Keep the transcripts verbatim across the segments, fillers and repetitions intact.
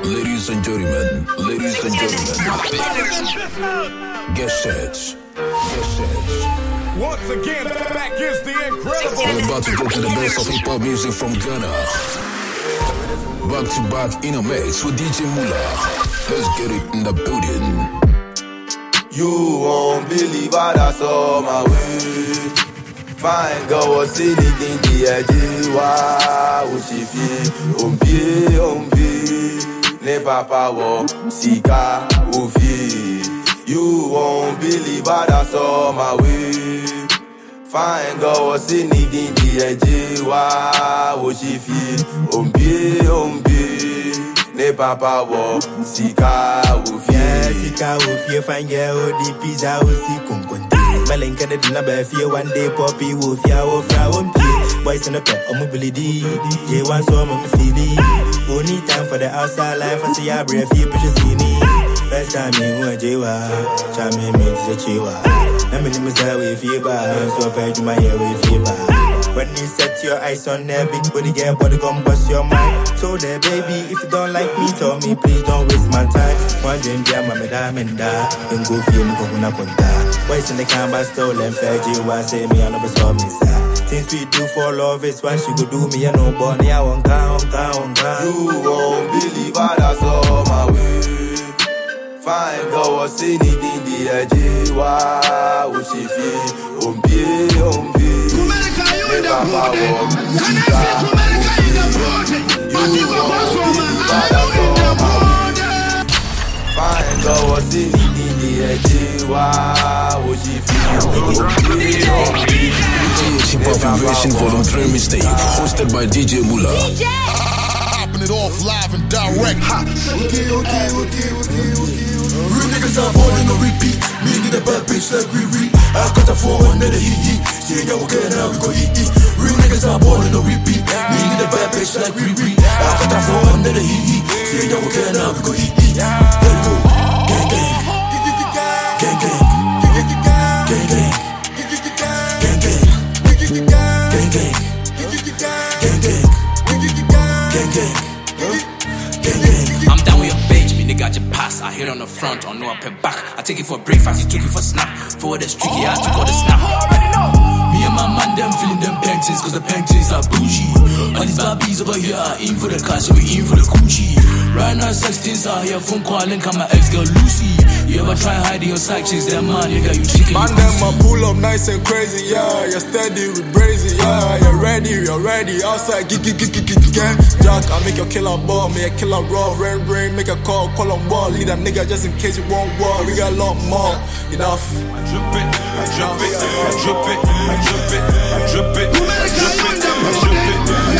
Ladies and gentlemen, ladies and gentlemen, get set, get set. Once again, back is the incredible. We're about to get to the best of hip-hop music from Ghana. Back to back in a mix with D J Mula. Let's get it in the building. You won't believe what I saw my way. Fine girl was anything the edge. Why would she feel? Ombi, ombi. Ne papa wo sika ufi. You won't believe what I saw my way. Fine girl was anything the edge. Why would she feel? Ombi, ombi. Ne papa wo sika ufi. Yeah, sika ufi. Fine girl di pizza usi kumkunti. Melenka de dina befi one day poppy wofia wofia wompi. Boys in the pet, I'm mobility. J one so I'm feeling. Only time for the outside life. I see I breath, you picture see me. First time me who J one, chame me to the chiwa. I'm in the mistake with fever, so I paid my hair with fever. When you set your eyes on that big body girl, body come bust your mind. So there, baby, if you don't like me, tell me, please don't waste my time. One dream, yeah, my madam and da, and go feel me go na konta. Boys in the canvas stolen, fair J one say me I never saw me sir. Things we do for love is why she go do me, I know bunny, I won't count, count, count. You won't believe what I saw my way. Fine girl was anything the edge. Why would she feel? Ombi, ombi. Ne papa wo sika ufi. You won't believe what I saw my way. Fine girl was anything the edge. Why would she feel? Ombi, ombi. Hip-hop Invasion Volume three mistake, hosted by D J Mula. Popping it off live and direct. Ha. Okay, okay, okay, okay, okay. Real niggas are balling on repeat. Me need a bad bitch like Riri. I got a four under the heat heat. See ya okay now we go eat eat. Real niggas are balling on repeat. Me need a bad bitch like Riri. I got a four under the heat heat. See ya okay now we go eat eat. Let go. Gang gang. Gang gang. Gang gang. Gang gang. Gang gang. Gang gang. Gang gang. I'm down with your bitch, me nigga got your pass. I hit on the front, I know I pay back. I take it for breakfast, you took it for snap. For the tricky, I took all the snap. Me and my man, them feeling them panties, cause the panties are bougie. All these Barbies over here are in for the cash, so we in for the coochie. Right now, sex things are here, phone calling, come my ex girl Lucy. You ever try hiding your side chicks, them man, nigga, you chicken. Man, them a pull up nice and crazy, yeah. You're steady with brazy, yeah. You're ready, you're ready. Outside, gig, gig, gig, gig, gig, gang. Jack, I make your killer ball, make a killer raw. Rain, rain, make a call, call on ball. Lead that nigga just in case you won't war. We got a lot more, enough. I drip it, I drip it, I drip it, I drip it, I drip it, I drip it, I drip it, I drip it.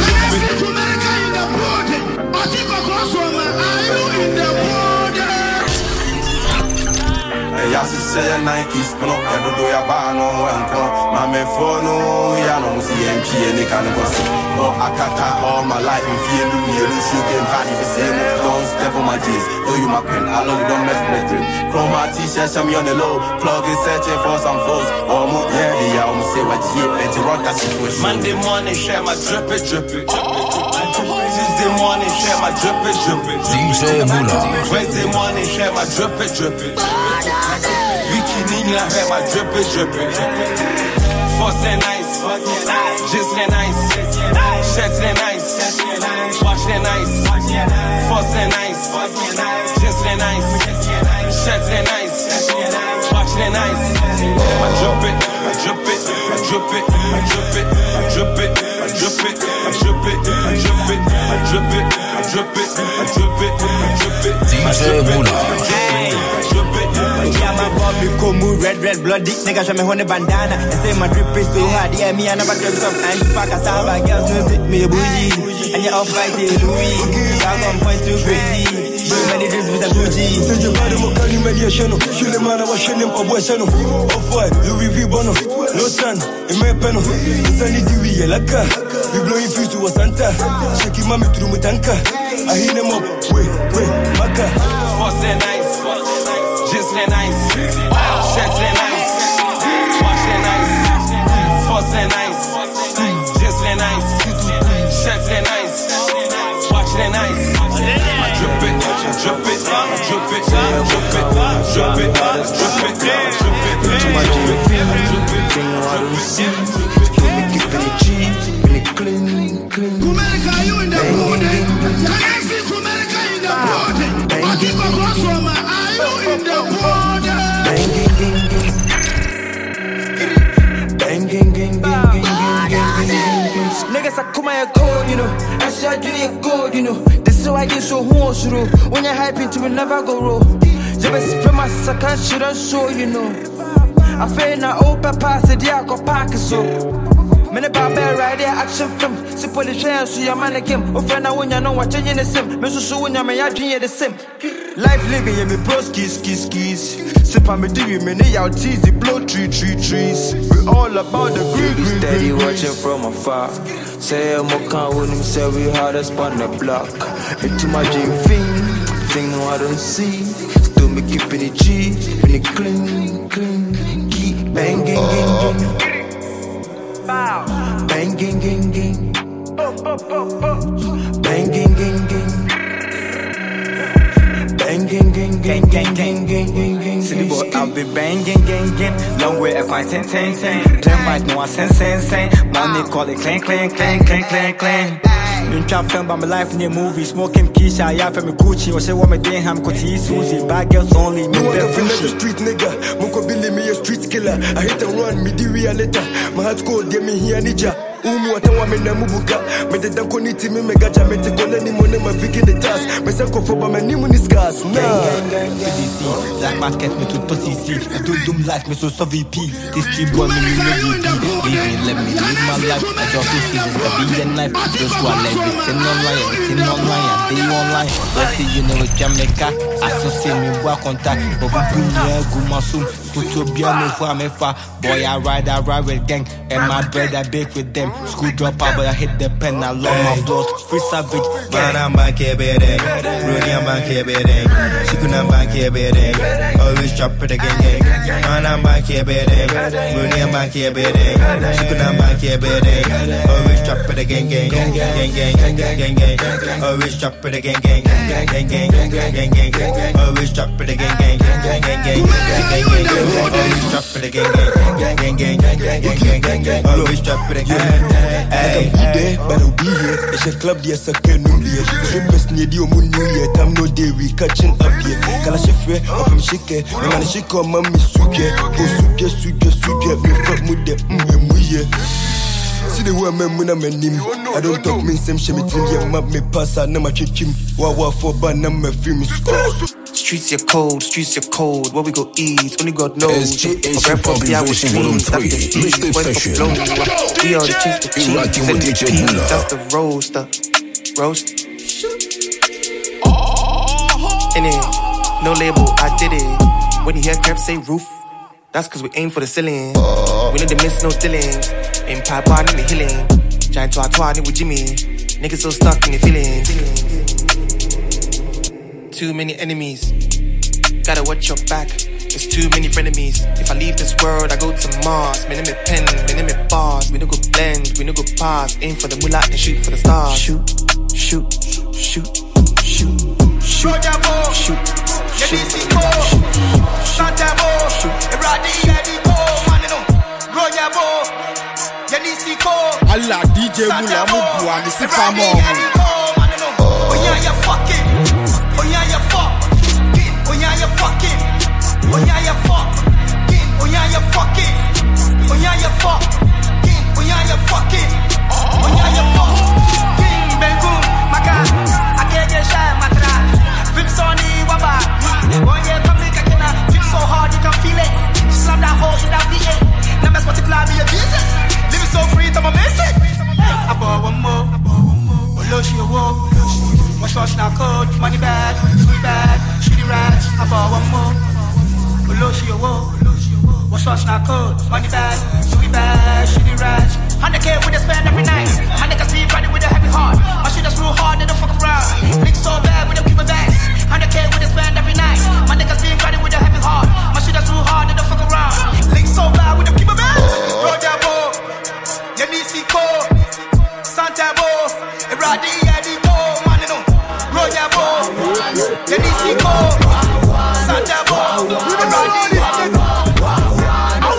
Ya si se ya Nike spino, ya do do ya ba no enko. Ma me phone ya no musi M P ni kan go si. Oh akata all my life in fear do me lu shoot game party the same. Don't step on my G's, do you my pen? I love you, don't mess with me. From my t-shirt, show me on the low. Plug is searching for some foes. Oh mo yeah, the ya um say what you and to rock that situation. Monday morning share my drip it, drip it. Tuesday morning share my drip it, drip it. D J Mula. Wednesday morning share my drip it, drip it. Bikini share my drip it, drip it. Force and nice, just and nice, shirts and nice, wash and nice, force and nice, just and nice, shirts and nice, wash and nice. I drip it, I drip it, I drip it, I drip it, I drip it, I drip it, I drip it, I drip it, I drip it, I drip it, I drip it, I drip it. D J Mula. Yeah, my Bobby Komu, red, red, bloody nigga, show me on the bandana. And say my drip is so hard, yeah, me, I never dreamt of anti-pack, I sound like girls, no sit me a bougie. And you're off fighting Louis, I'm on point too crazy. So many dreams with a bougie. Send your body, more can you make your channel? Shoot the man, I was showing him a boy channel. Off-white, Louis V. Bono. No sun, in my panel. Sunny D V, yeah, like that. We blowing fuse to a Santa. Shaking mommy through my tanker. I hit them up, wait, wait, Maka. Force and nice, just and nice, shirts and nice, wash and nice, force and nice, just and nice, shirts and nice, wash and nice. I drip it. my dream thing I don't see. Feel me keeping it cheap, keeping it clean, clean. Kumelika, you in the building. Can I see Kumelika in the building? I keep across from my eye, you in the building. Bang, gang, gang, gang. Bang, gang, gang, gang, gang, gang, gang, gang. Niggas I come here cold, you know. I say I do it gold, you know. This is why I get so who through. When you're hyping to will never go wrong. You best spend my second shit on show, you know. I feel na open pass the day I go park so. Many bad right there action film. Simple the train so your man again. Oh friend I when you know what changing the same. Me so so when you me I dream the same. Life living yeah me bro skis skis skis. Sip on me do me need out teasy blow tree tree trees. We all about the green green. Steady watching from afar. Say I'm a can when him say we hardest on the block. Into my dream thing, thing no I don't see. Still me keeping it G, keeping it clean, clean. Keep bang gang gang gang. Bang gang gang gang. Bang gang gang gang. Bang gang gang gang gang gang gang gang gang. Silly boy, I'll be banging gang gang. Long way, I find ten ten ten. Them might know I sense sense sense. Money call it clang clang clang clang clang clang. Been trap film by my life in the movie. Smoking Keisha, yeah, from me Gucci. Or say what me doing, I'm going to eat Susie. Bad girls only, me no one can the street nigga. Moko Billy me a street killer. I hit and run, me the real letter. My heart cold, get me here ninja. Umu watawa me na mubuka. Me de danko ni timi me gacha. Me te kone ni mone ma viki the task. Me se kofoba me ni muni scars. Nah. Gang gang gang. P D C, black market me to pussy C. I do doom life me so so V P. This street boy me me no D P. Leave me, let me live my life. I just feel seasons, the be a knife. Just go and everything online, everything online, I day online. Let's see you know Jamaica. I still see me work contact. But we bring me go my soon. Put your beer me for me far. Boy I ride, I ride with gang. And my bread I bake with them. School drop out, but I hit the pen. I love my doors. Free savage. Man, I'm back here, baby. Rudy, I'm back here, baby. She couldn't back here, baby. Always drop it again, gang. Man, I'm back here, baby. Rudy, I'm back here, baby. She couldn't back here, baby. Always drop it again, gang. Gang, gang, gang, gang, gang. Always drop it again, gang. Gang, gang, gang, gang, gang. Always drop it again, gang. Gang, gang, gang, gang, gang. Always drop it again, gang. Gang, gang, gang, gang, gang, gang. Always drop it again. I can be there, but I'll be here. It's a club, there's a can no here. Dream best near the moon new year. Time no day, we catching up here. Kala shife, up him shake it. I'm gonna shake on mommy suge. Go suge, suge, suge. Me fuck with the mm, muye. See the way I'm when I'm in him. I don't talk me same shit. Me team, yeah, map me pass. I know my chick him. Wawa for ban, I'm a film. Streets are cold, streets are cold. What we go eat, only God knows. S G H Pop Version Volume three, Mixtape Session. We all the cheese, the cheese, and the peas. That's the roaster, roast. In it, no label, I did it. When you hear crap say roof, that's cause we aim for the ceiling. We need to miss no dealings. Aim pipe on in the healing. Giant to our twat with Jimmy. Niggas so stuck in the feelings. Too many enemies. Gotta watch your back. There's too many frenemies. If I leave this world, I go to Mars. Me name it pen, me name it bars. We no go blend, we no go pass. Aim for the mullah and shoot for the stars. Shoot, shoot, shoot, shoot, shoot, shoot, shoot, Allah D J Mula Mubwa, me si famo. Oh yeah, you fucking. Oh yeah, you fuck. Oh yeah, you fucking. Oh yeah, you fuck. Oh yeah, you fucking. Oh yeah, you fuck. Oh yeah, you fucking. Oh yeah, you fuck. King Bengu, Maka, Akege Shai Matra, Vipsoni Waba. Oh yeah, public Akina, kick so hard you can feel it. Slam that hole in that V eight. Now let's multiply me a Jesus. Live it so free, I'm a message. I bought one more. Oh, Loshi, a walk. My sauce now cold, money bad, sweet bad, shitty rats. I bought one more. Below she a wall. My sauce now cold, money bad, sweet bad, shitty rats. one hundred K with a spend every night. My niggas be running with a heavy heart. My shit that's real hard, they don't fuck around. Niggas so bad, we don't keep it back. one hundred K with a spend every night. My niggas be running with a heavy heart. My shit that's real hard, they don't fuck around. Niggas so bad, we don't keep it back. Roger Bo, Yanisi Ko, Santa Bo, Eradi Eddie Bo, man, you know. Roger Bo, Yanisi Ko, Santa Bo, Eradi Eddie Bo.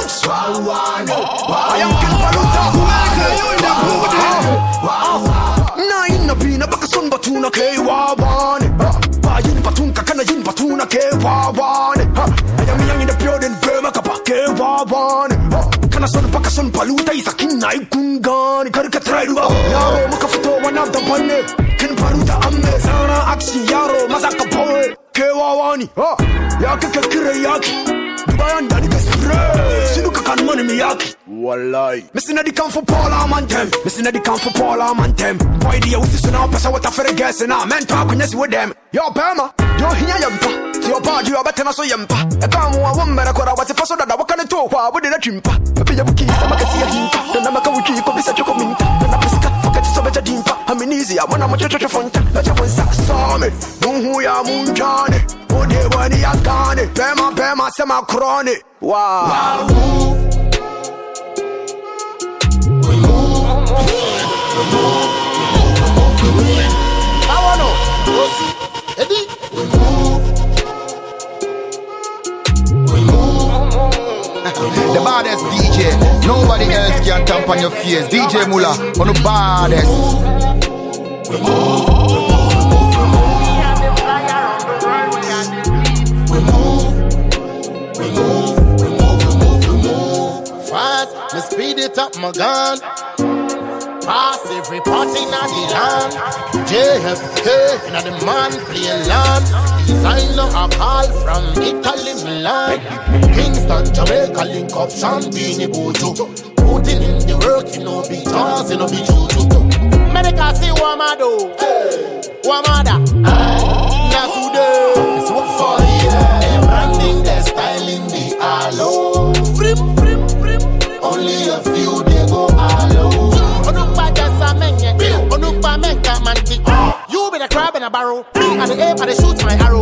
batuna ke wawane. Ba yin batunka kana yin batuna ke wawane. I am young in the building, Burma kapa ke wawane. Kana son paka son paluta isa kinai kungani. Karka try to yaro maka fito one of the bane. Kin paluta amme sana action yaro mazaka boy ke wawani. Ya ke kire yaki. Dubayan dani ke spray. Sinuka kan money mi yaki. Wallahi. Missing the camp for Paula Mantem. Missing the camp for Paula Mantem. Boy, the youth is now pass what I feel guessing. I meant talk when you see with them. Yo, Pema, yo, here yampa. To your body, you are better so yampa. A calm one man, I got what's the first that I can talk with the chimpa. Maybe you keep some can see a himpa. The number can keep up such a community. And I forget so better dimpa. I'm in easy. I want to church of font. But you want sack saw me. Who ya moon Johnny. Who they want the Afghani. Pema, Pema, semi chronic. Wow. The baddest D J, nobody else can tap on your face. D J Mula, on the baddest. We move, we move, we move, we move, we move, we move. Fast, me speed it up, my gun. Pass every party in the land. J F K in the man play land. Designer a call from Italy, Milan. Kingston, Jamaica, link up Champagne, Bojo. Putting in the work, you know, be jazz, you know, be juju. Medica say, Wamado, Wamada. Not today. It's what for you. They're branding, they're styling the aloe. Only a few they go aloe. You be the crab in a barrel, and the ape and they shoot my arrow.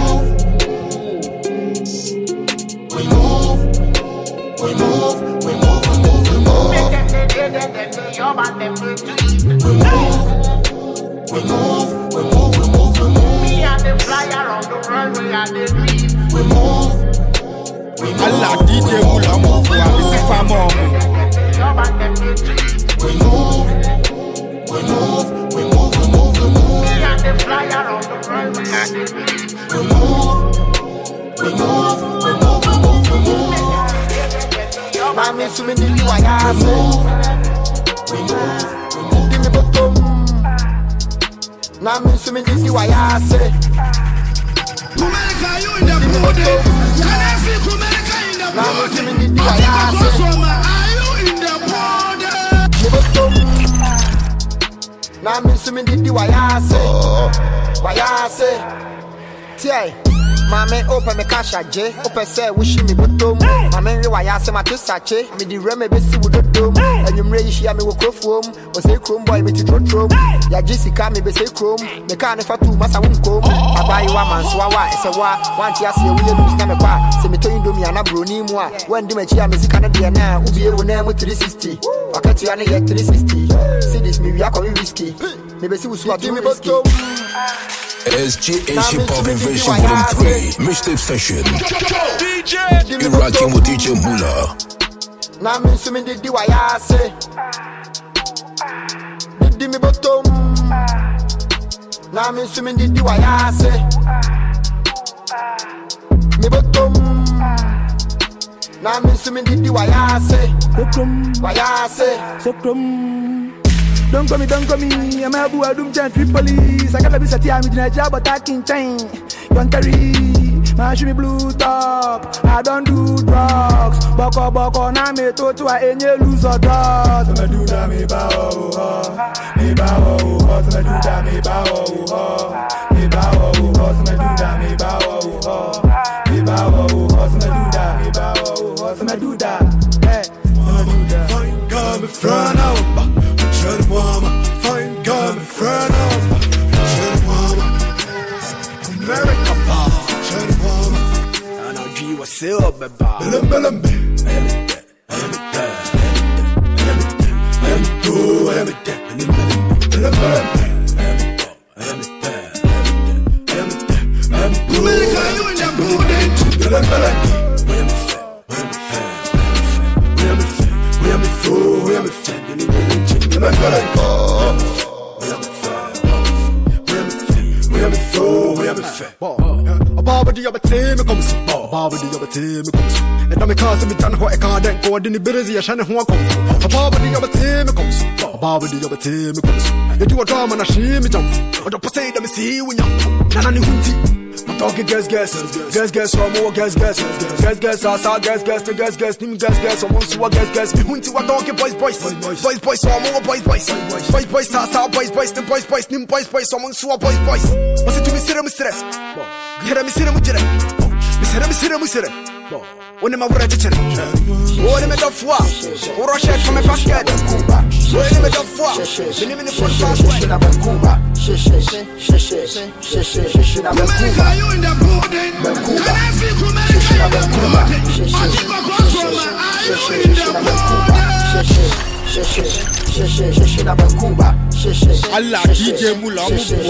We move, we move, we move, we move, we move. We move, we move, we move, we move, we move. Me and the flyer on the runway and the dream. We move, we move. Allah D J Mula move, we see famo. We move, we move, we move, we move, we move. Me and the flyer on the runway and the dream. We move, we move, we move, we move, we move. Mami sumi ni liwa ya se. We move, we move, give me bottom. Mami sumi ni liwa ya se. Kumeleka you in the body. Can I see Kumeleka in the body? Mami sumi ni liwa ya se. Are you in the body? Me bottom. Mami sumi ni liwa ya se. Wa ya se. Tiai. Mame open me kasha J, open say wishi me bottom. Mame re wa ya se ma to sache, me di re me besi wo dodom. Enyumre yi hia me wo krofom, o say chrome boy me ti trotrom. Ya Jessica me be say chrome, me ka ne fatu masa wonkom. Abai wa manso wa ese wa, wanti ase wo ye lose na me kwa. Se me to indomie ana broni mu a, wendi me chi a me sika na de na, ubie wo na mu three sixty. Wakati ya ne ye three sixty. See this me wi akọ risky. Me besi wo so adu risky. S G H Hip Hop Invasion Volume three Mixtape Session. D J You're rocking with D J Mula. Na me so me di wa ya se. Di me bottom. Na me so me di wa ya se. Me bottom. Na me so me di wa ya se. Wa ya se. Don't call me, don't call me. I'm a boo, I don't change police. I gotta be sat here with a job, but I can't change. Don't carry, my shoe me blue top. I don't do drugs. Boko boko na me to to a any loser drugs. So me do that me bow, me bow, so me do that me bow, me bow, so me do that me bow, me bow, so me do that me bow, so me do that. Hey, so me do that. Fine girl, me friend out. Shut mama, fine girl, me friend up. Shut mama, America pop. Shut mama, and I'll give you a silver bar. Bellum bellum bellum, bellum bellum, bellum bellum. the other team comes. Baba the other team comes. And I'm a cousin, me done what I can't then go. Didn't be busy, I shan't who comes. Baba the other team comes. Baba the other team comes. You do a drama and I see me jump. But the say that me see when you're Nana Hunti. My talking guess, guess, guess, guess, or more guess, guess, guess, guess, I saw guess, guess, the guess, guess, nim guess, guess, or once you guess, guess, me hunting what talking boys, boys, boys, boys, or more boys, boys, boys, boys, I saw boys, boys, the boys, boys, nim boys, boys, or once you boys, boys. What's it to me, sit, me, sit, get me, sit, me, sit, me, sit, me, sit, me, sit. When am I ready to what am I done for? Or rush out from a basket. What am I done for? The name in the front basket. Shish, shish, shish, shish, shish, shish, shish, I'm you in the building. Can I see who made you in the building? Shish, shish, shish, shish, shish, shish, shish, Allah D J Mula,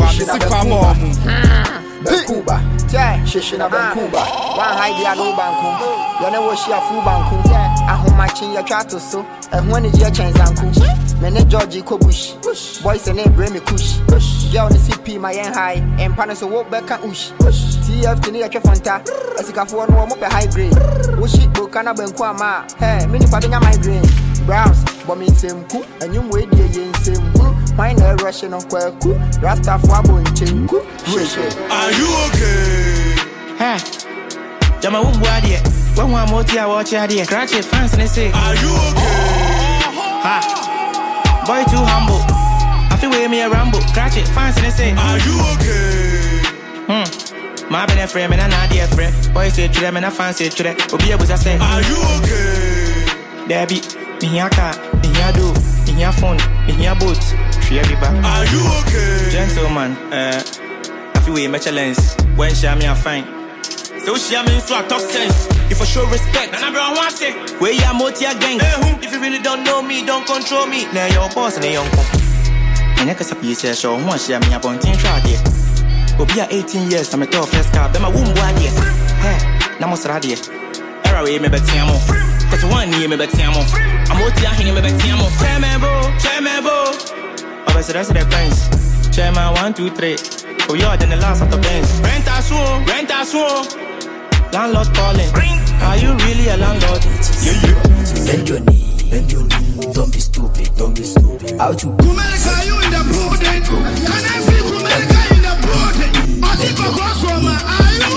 Bankuba, yeah, Shishina Bankuba, one high no banku, you know what she a full banku, I home matching your chato so, and when it's your chance, Uncle, Mene Georgie Kobush, boys and name Bremy Kush, yeah, on the C P, my end high, and Panas walk back and ush, T F to near Fanta, as a cafu and warm up a high grade, Wush it, Bukana Banquama, hey, mini Padina migraine, Browns, bombing same cook, and you wait the yen same cook. Mine a Russian on Kwaku, Rasta Fabo in Chinku. Are you okay? Huh? Jama Wumwadi, when one more tea, watch your dear, crash it, fans, and say, are you okay? Ha! Boy, too humble. I feel way me a ramble, crash it, fans, and say, are you okay? Hmm. My been a friend, and I'm dear friend. Boy, say to them, and I fancy to them. Obi, I was a say, are you okay? Debbie, Miaka, Miado, Miya phone, Miya boat. Are you okay? Gentleman, uh, I feel way much lens. When she me a fine. So she me so I talk sense. If I show respect, and I bro want say, where you moti gang? If you really don't know me, don't control me. Now your boss and a young pop. And I can say, say, show one she me a bunting try there. But be at eighteen years, I'm a tough first car. Then my womb boy there. Hey, now what's right there? Era way me better amo. Cause one year me better amo. I'm moti a hanging me better amo. Chairman bro, chairman bro. So that's the pens. Chairman one, two, three. Oh, you're than the last of the pens. Rent a swoon, rent a swoon. Landlord calling. Are you really a landlord? Yeah, yeah. Bend your knee, bend your knee. Don't be stupid, don't be stupid. Out you. Kumelka, you in the building? Can I see Kumelka in the building? Atipa Kwasoma, are you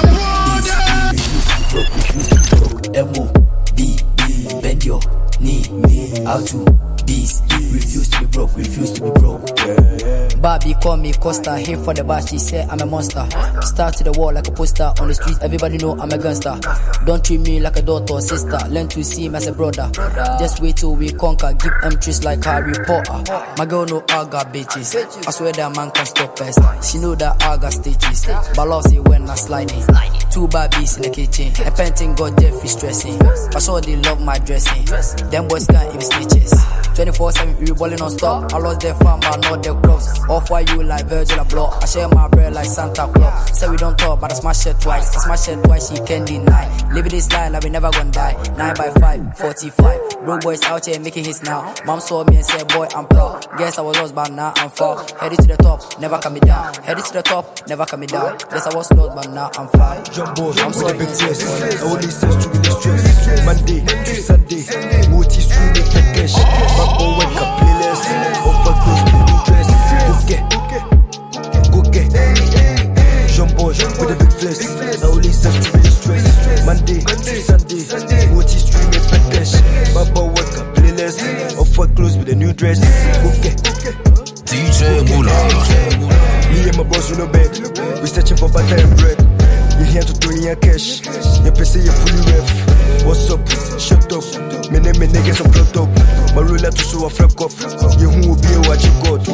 in the building? M O B B. Bend your knee, knee. Out you. This refuse to be broke, refuse to be broke. Yeah, yeah. Barbie call me Costa, here for the bar, she said I'm a monster. Start to the wall like a poster on the street, everybody know I'm a gangster. Don't treat me like a daughter or sister, learn to see me as a brother. Just wait till we conquer, give them trees like Harry Potter. My girl know I got bitches, I swear that man can stop us. She know that I got stitches, but love say when I slide in. Two Barbies in the kitchen, a painting got Jeffrey stressing. I saw they love my dressing, them boys can't even snitches. twenty-four seven, we balling on stop. I lost their fam, but not their crops. Off while you like Virgil abroad. I share my bread like Santa Claus. Say we don't talk, but I smash it twice. I smash it twice, she can't deny. Living this life like we never gonna die. nine by five, forty-five. Bro boys out here making hits now. Mom saw me and said, boy, I'm proud. Guess I was lost, but now I'm far. Headed to the top, never coming down. Headed to the top, never coming down. Guess I was lost, but now I'm far. Jumbo, I'm so big test. I only sense to be the stress. Monday to Sunday, Motis through the cash. Bumbo wake up playlist. Over close to the dress. Go get, go get. Jumbo with a big flex. I only sense to be the stress. Monday to Sunday, Motis through the cash. Bumbo wake up playlist. Over close with a new dress. Go get. D J Mula. Me and my boss on the bed. We searching for butter and bread. You here to throw in your cash. You pay say you fully ref. What's up? Shut up. Me name me niggas I'm plugged up. My ruler to so I flip off. You who will be what you got.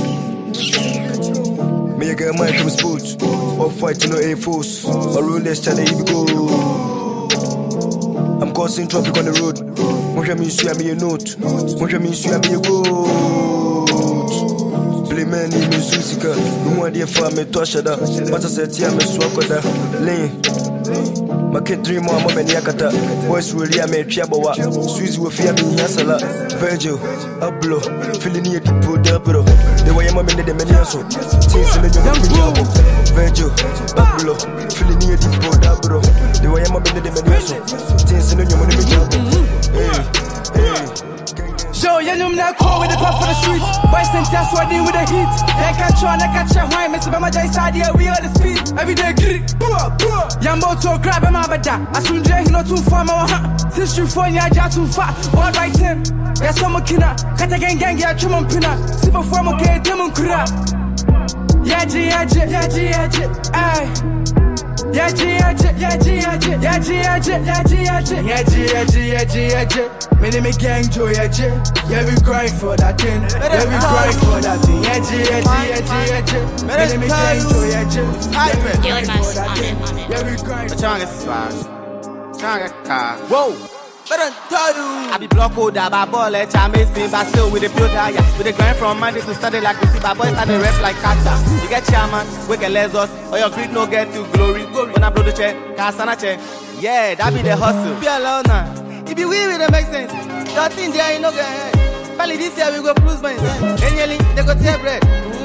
Me a get mine from sports. All fight to no Air Force. My ruler's challenge here we go. I'm causing traffic on the road. What me see me a note. What me see me a goat. Play man in musica. No one there for me to shut up. But I said yeah me swap with that lane. My kid dream more mom and yakata. Boys really I made Chabawa. Suzy will fear me Yasala. Virgil, Ablo, feeling near the pool Delbro. The way I'm in the Meniaso. Things in the young Virgil, Ablo, feeling near the pool Delbro. The way I'm in the Meniaso. Things in the young Hey, hey. Show you know now call with the pop for the streets. Boys and that's what they with the heat. They can't try, they can't try. Why, Mister Bama Jai Sadia, we are the speed. Every day, grit, poor, poor. Yambo to grab him out of that. I soon drink not too far, my since you phone, ya too far. What right him? Yes, I'm a kina. Cut again, gang, ya chum pina. Super form, okay, demon crap. Yaji, yaji, yaji, yaji, aye. Yaji, yaji, yaji, yaji, yaji, yaji, yaji, yaji, yaji, yaji, yaji, yaji. Many me gang joy, yaji. Yeah, we grind for that thing. Yeah, we grind for that thing. Yaji, yaji, yaji, yaji. Many me gang joy, yaji. Yeah, we grind for that thing. Yeah, we grind for that thing. Whoa. Better tell you. I be block code, I buy ball, let I make me, but still with the build higher. With the grind from Monday to Sunday, like we see, my boys and the rep like catcher. You get chairman, we can let us, or your greed no get to glory. When I blow the chair, cast on a chair. Yeah, that be the hustle. Be alone now. If you will, it make sense. Your thing there, you know, get ahead. Probably this year we go cruise by Any link, they go take bread.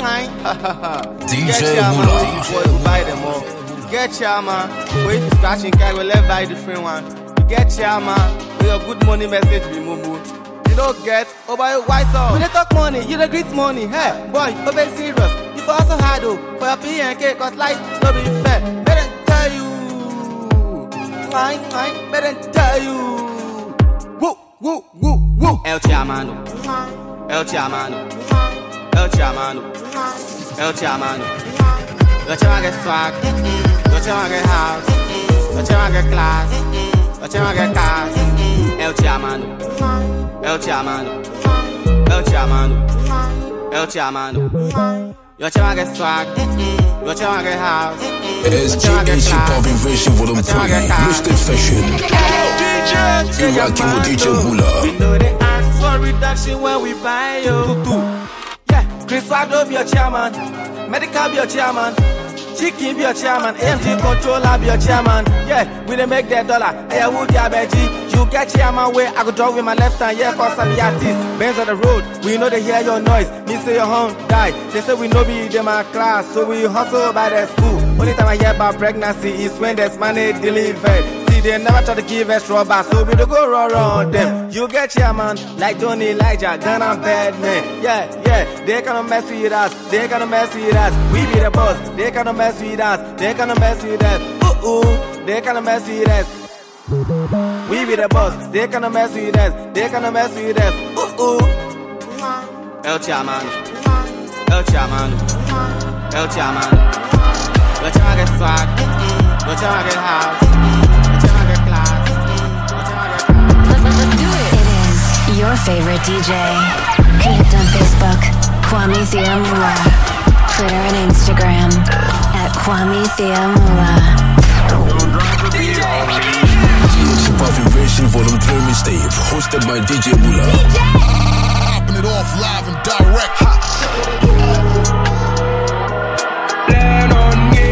D J Mula. Boy, we buy them all. Get chairman, wait to scratch and carry, we'll let buy different one. Get chairman. Your good money message be mumu. You don't get over your white song. When they talk money, you don't greet money. Hey, boy, you're very serious. You for also hard though. For your P and K, cause life don't be fair. Better tell you. Mine, mine, better tell you. Woo, woo, woo, woo. El Chiamano. El Chiamano. El Chiamano. El Chiamano. Your chama get swag. Your chama get house. Your chama get class. Your chama get cars. El Chiamano, El Chiamano, El Chiamano, El Chiamano. Your chama get swag, your chama get house. S G H Hip Hop Invasion Volume three, Mister Fashion. You rockin' with D J Mula. We know they ask for reduction when we buy you. Yeah, Chris Wado be your chairman, Medical be your chairman. Chicken be your chairman, A M G controller be your chairman. Yeah, we dey make that dollar. Hey, who the abeji? You get chairman way, I go draw with my left hand. Yeah, cause I'm the artist. Benz on the road, we know they hear your noise. Me say your horn die. They say we know be them my class, so we hustle by the school. Only time I hear about pregnancy is when there's money delivered. See, they never try to give us rubber, so we don't go raw on them. You get chairman like Tony Elijah, gun and bad man. Yeah, yeah, they gonna mess with us, they gonna mess with us. We be the boss, they gonna mess with us, they gonna mess with us. Ooh, ooh, they gonna mess with us. We be the boss, they gonna mess with us, they gonna mess with us. Ooh, ooh. El Chiamano, El Chiamano, El Chiamano. Your chama get swag, your chama get house, your chama get class, your chama get class. Let's do it. It is your favorite D J. Connect on Facebook, Kwame Thiamula. Twitter and Instagram at Kwame Thiamula. Hip Hop Invasion Volume three Mixtape, hosted by D J Mula. Popping it off live and direct. Land on me.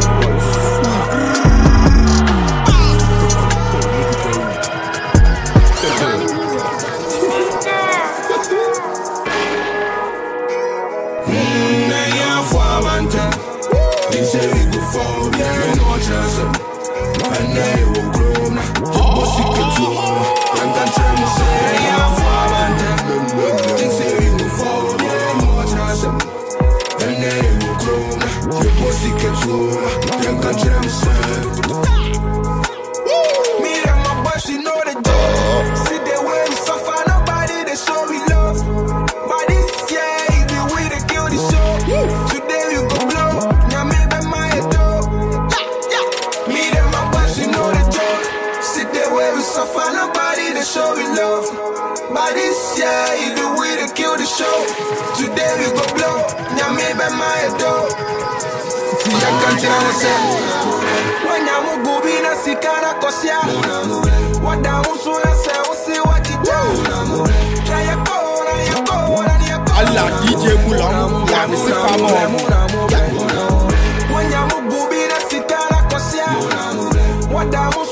They say we go forward, we no chance. And I will grow now. What's it get to? Young can tell me say I'm forward. They say we go forward, we no chance. And I will grow now. What's it get to? Young can tell me say. Me and my boys, we know the job. See the way we suffer, nobody they show we love. But this year, the way they kill the show. Today we go blow. Now me by my door. Me and my boys, we know the job. See the way we suffer, nobody they show we love. But this year, the way they kill the show. Today we go blow. Now me by my door. I can't tell myself. When I'm go be na sikana kosia. What I'm so na say, we see what you do. Try your go, try your go, try your go. Allah D J Mula, yeah, me say famo. When I'm go be na sikana kosia. What I'm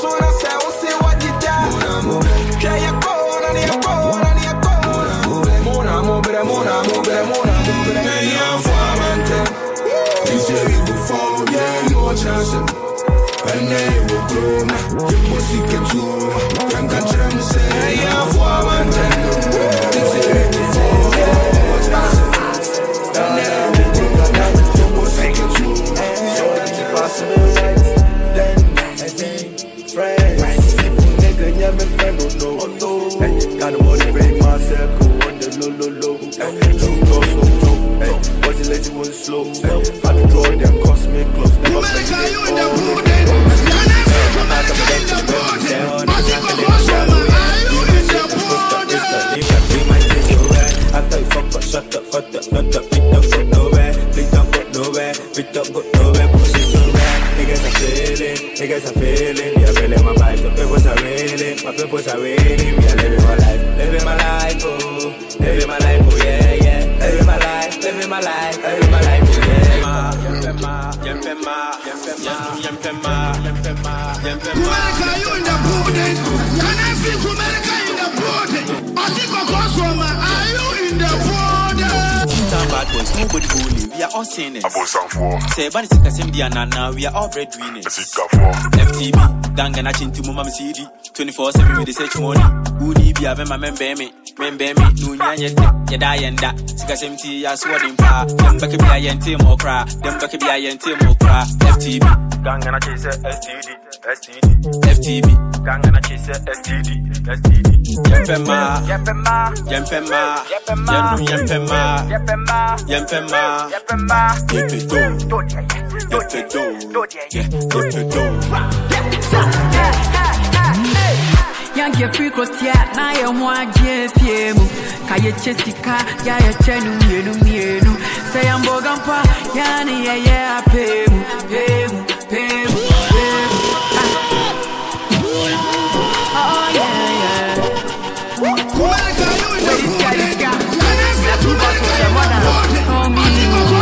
fall, yeah, no chance. And they will grow, you must see it too. Young country, say, yeah, for one time. This is it before, yeah, no chance. And they will grow, you must see it too. So that's impossible, right? Then I think, friends, nigga, yeah, my friend, oh no. Gotta motivate myself, go on the low, low, low. Hey, low, low, so low. Hey, wasn't lazy, was slow. Hey, had to draw them cosmic clothes. Never play it. You in the mood, then. I'm not coming back to the building. I'm not coming back to the building. After you fuck up, shut up, cut up, not up, pick up, got nowhere. Pick up, got nowhere. Pick up, got nowhere. Push it so bad. Niggas are feeling, niggas are feeling. Yeah, feeling my vibe. The peoples are reeling, my peoples are reeling. We are living my life, living my life, oh, living my life, oh yeah, yeah. Living my life, living my life, living my life, oh yeah. Yempema, yempema, yempema, yempema, yempema, yempema. America, you in the building? Can I see America in the building? I think I got some. Are you in the building? Bad boys, nobody bully. We are all sinners. Say, but it's a Casimdia now. We are all breadwinners. F T B, Dangana Chintu Mama C D. twenty-four seven with the search money. Who need be having my member me? Member me, Nunya yet, Yada yenda. Sikasemti, I swear in pa. Them back be a yentim or cry. Them back be a yentim or cry. F T B, Dangana Chase S T D. S T D. F T B, Dangana Chase S T D. S T D. Yempema, Yempema, Yempema, Yempema, Yempema, Yempema, Yempema, Yempema, Yepedo, Yepedo, Yepedo. Young get free crotia, na ya mwaje piemu. Kaye chesika, ya ya chenu mienu mienu. Say I'm bogampa, yani ya ya pemu, pemu, pemu, pemu. Oh yeah yeah. This guy, this guy. That's who got to the mother. Oh me.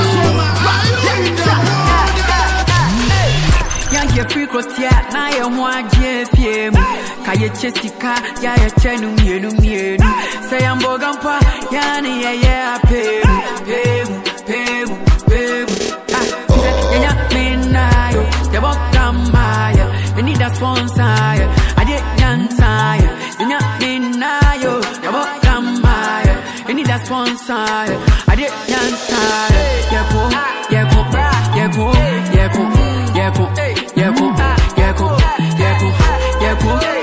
Young get free crotia, na ya mwaje piemu. Kaye chesika, ya ya chenu mienu mienu. Say I'm bogampa, yani ya ya pemu, pemu, pemu, pemu. Ah, ya ya menayo, ya bogamaya. You need a sponsor, I did yansaya. You ya menayo, ya bogamaya. You need a sponsor, I did yansaya. Yeko, yeko, yeko, yeko, yeko, yeko, yeko, yeko, yeko.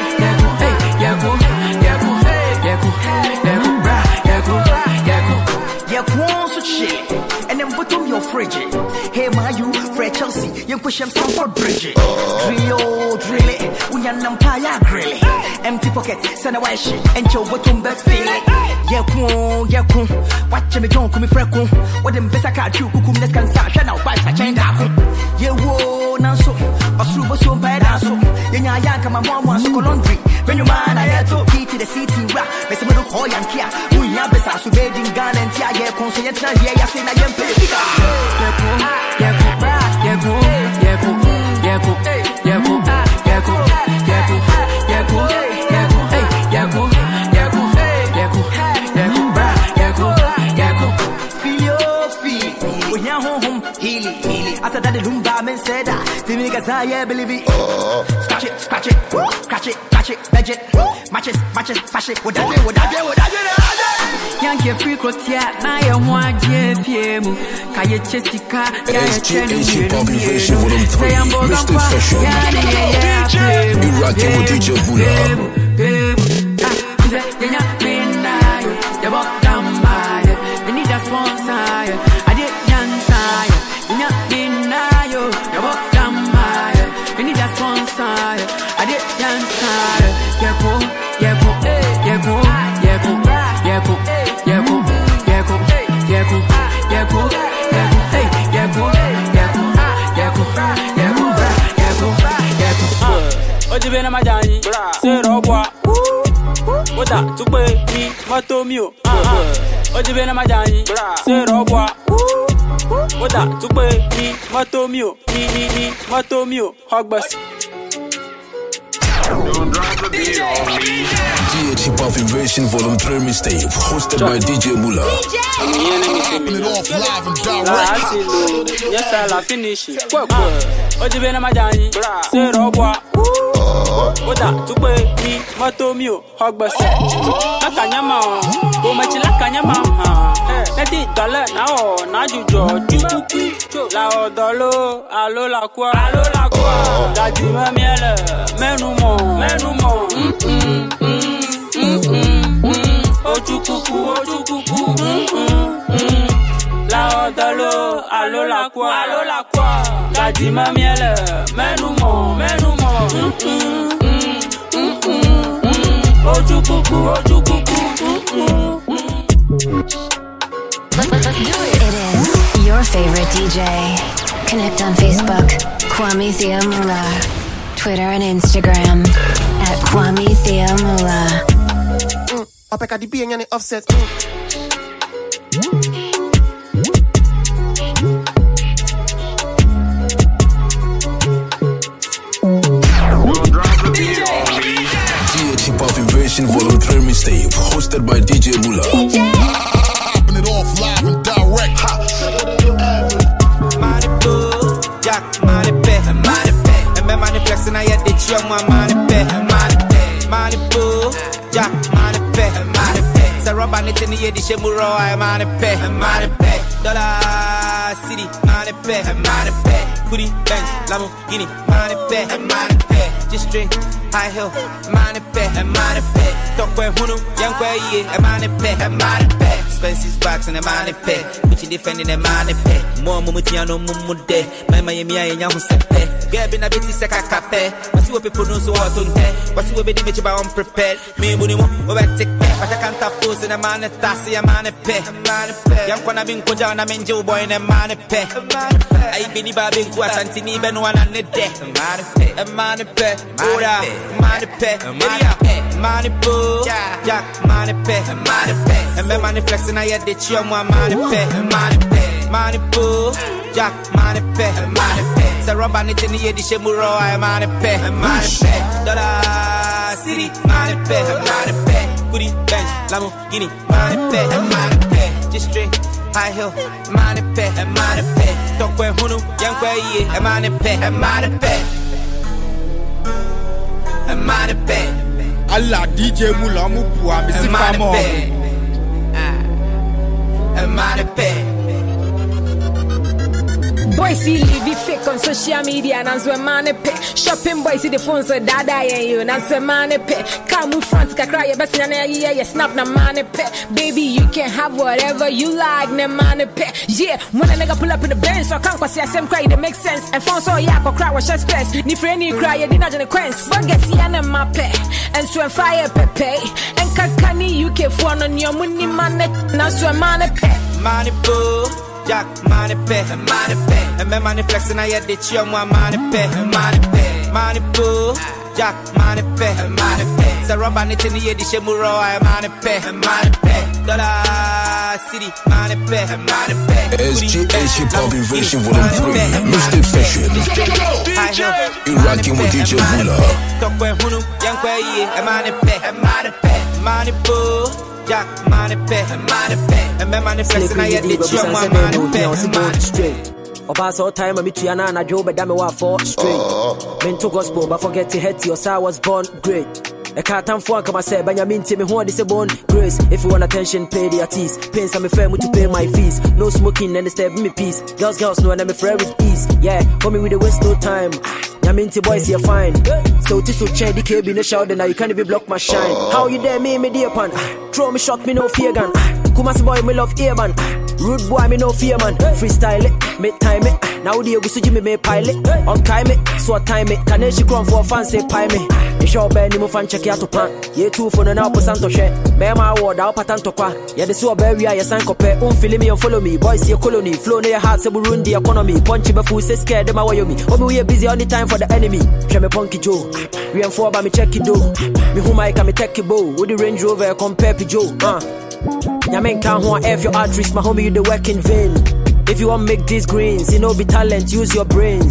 Frigid. Hey, my you, Fred Chelsea, you push him Stamford Bridge. Drill, drill it, we are Nampaya grill it. Empty pocket, send a white shit, and your bottom best feel it. Yakun, yakun, watch me don't come freckle. What them best I can't do, kukum, let's can start, shut out, five, I change that. Yeah, whoa, now so, a super so bad, so, Yanya Yanka, my mom wants to go laundry. When you man, I had to key to the city rap, Miss Middle Hoy and Kia, we have the Sasu Bedding Gun and Tia, yeah, consent, yeah, yeah, say, I am pay. After that, the Lumba men said that the niggas I yeah believe it. Scratch it, scratch it, scratch it, scratch it, budget, matches, matches, fash it. What that do, what that do, what that do? Young get free crotia, na ya mwaje piemu. Kaye chesika, ya ya chenu mienu. Say I'm bogampa, ya ya ya piemu. You rockin' with D J Mula. Ah, ya ya menayo, ya bogamaya. You need a sponsor, I did yansaya. You ya menayo, ya bogamaya. You need a sponsor, I did yansaya. Yeko, yeko, yeko, yeko, yeko, yeko, yeko, yeko, yeko, yeko, hey, yeko, yeko, yeko, yeko, yeko, yeko. Ojibena majani, se robwa. Oda tukwe mi moto mi o. Ojibena majani, se robwa. Oda tukwe mi moto mi o. Mi mi mi moto mi o. Hogbas. G H Hip Hop Invasion Volume three mixtape, hosted by D J Mula. Popping it off live and direct. Yes, I'll finish it. Ojibena Majani, say Robwa. Oda, to pay me, Matomio, Hogbase. Nakanyama, go Machilakanyama. Let it dollar now, Naju George. La Dolo, Alo la Qua, Alo la Qua. Dadima Miele, Menumo, Menumo. Ojukuku, Ojukuku. La Dolo, Alo la Qua, Alo la Qua. Dadima Miele, Menumo, Menumo. Ojukuku, Ojukuku. Let's do it. It is your favorite D J. Connect on Facebook, Kwame Thiamula. Twitter and Instagram at Kwame Thiamula. Apeka di B and offset. Hip Hop Invasion Volume three mixtape, hosted by D J Mula. Popping it off live and direct. Money boo, Jack, money pay, money pay. And my money flexing, I had the chum, my money pay, money pay. Money boo, Jack, money pay, money pay. So rub on it in the year, the Shemuro, I money pay, money pay. Dollar City, money pay, money pay. Putty Bench, Lamborghini, money pay, money pay. Just straight. High hill, money pay, and money pay. Talk where Hunu, young way, and money pay, and money pay. Expenses box and a money pay. Put you defending a money pay. More Mumutiano Mumude, my Miami and Yahoo Sepe. Gabin a bit sick at cafe. What's what people know so what on there? What's what we did about unprepared? Me, Munimu, over take pay. But I can't afford in a money tassi, a money pay. Young one I've been put down, I'm in Joe Boy and a money pay. I been about being Guas and Tiniban one on the day. Money pay, a money pay. Money pay, money, money boo, Jack, money pay, money pay. And my money flexing, I had the chum, money pay, money pay, money boo, Jack, money pay, money pay. So rub on it in the year, the Shemuro, I money pay, money pay. Dollar City, money pay, money pay. Putty Bench, Lamborghini, money pay, money pay. Just straight, high hill, money pay, money pay. Talk where Hunu, young way, and money pay, money pay. Money pay. Allah D J Mula Mupu, I'm a money pay. Money pay. Boys see live fake on social media and answer money pay. Shopping boys see the phones so dada and you and answer money pay. Come move front to cry your best in a year, you snap na money pay. Baby, you can have whatever you like, na money pay. Yeah, when a nigga pull up in the Benz, so I can't see a same cry, it makes sense. And phone so yeah, cry was just best. Ni friend you cry, you didn't know quench. But get see an my pay. And so fire pepe. And kakani you can phone on your money money. Now so money pay. Money boo. Jack, money pay, money pay. And my money flexing, I had the chum, money pay, money pay. Money boo, Jack, money pay, money pay. So rub on it in the year, the Shemuro, I money pay, money pay. Dollar City, money pay, money pay. S G H Hip Hop Invasion Volume three mixtape session. You're rocking with D J Mula. Talk where Hunu, young way, and money pay, money pay. Money boo. Jack, money pay, money pay. And my money flexing, I had the chum, money pay, money straight. Oba all time, I'm to Yana, I drove a damn war for straight. Men to gospel, but forget to head to your side was born great. A cat and fork, I said, Benjamin Timmy, who is a bone grace. If you want attention, pay the artist. Pains, I'm a fair to pay my fees. No smoking, and step me peace. Girls, girls, no, and I'm a friend with ease. Yeah, homie with the waste no time. Yaminti boys, you're fine. So this will change the K B in the shower, now you can't even block my shine. How you dare me, me dear pan? Throw me shot, me no fear gun. Kumasi boy, me love ear man. Rude boy, me no fear man. Freestyle it, make time it. Now the Ogusu Jimmy may pilot. On time it, so time it. Can she come for a fancy pie me? The show Benny mo fan check out to pan. Ye two for the now for Santo share. Mema ward out patanto qua. Ye the so berry, I sank up. Um, feel me and follow me. Boys, your colony. Flow near heart, se Burundi economy. Punchy before say scared them away me. Oh, we are busy all the time for the enemy. Show me punky Joe. We am four by me check it do. Me who might come take it bow. With the Range Rover compare to Joe. Uh. Yamen can't want F your arteries, my homie, you the work in vain. If you want make these greens, you know be talent, use your brains.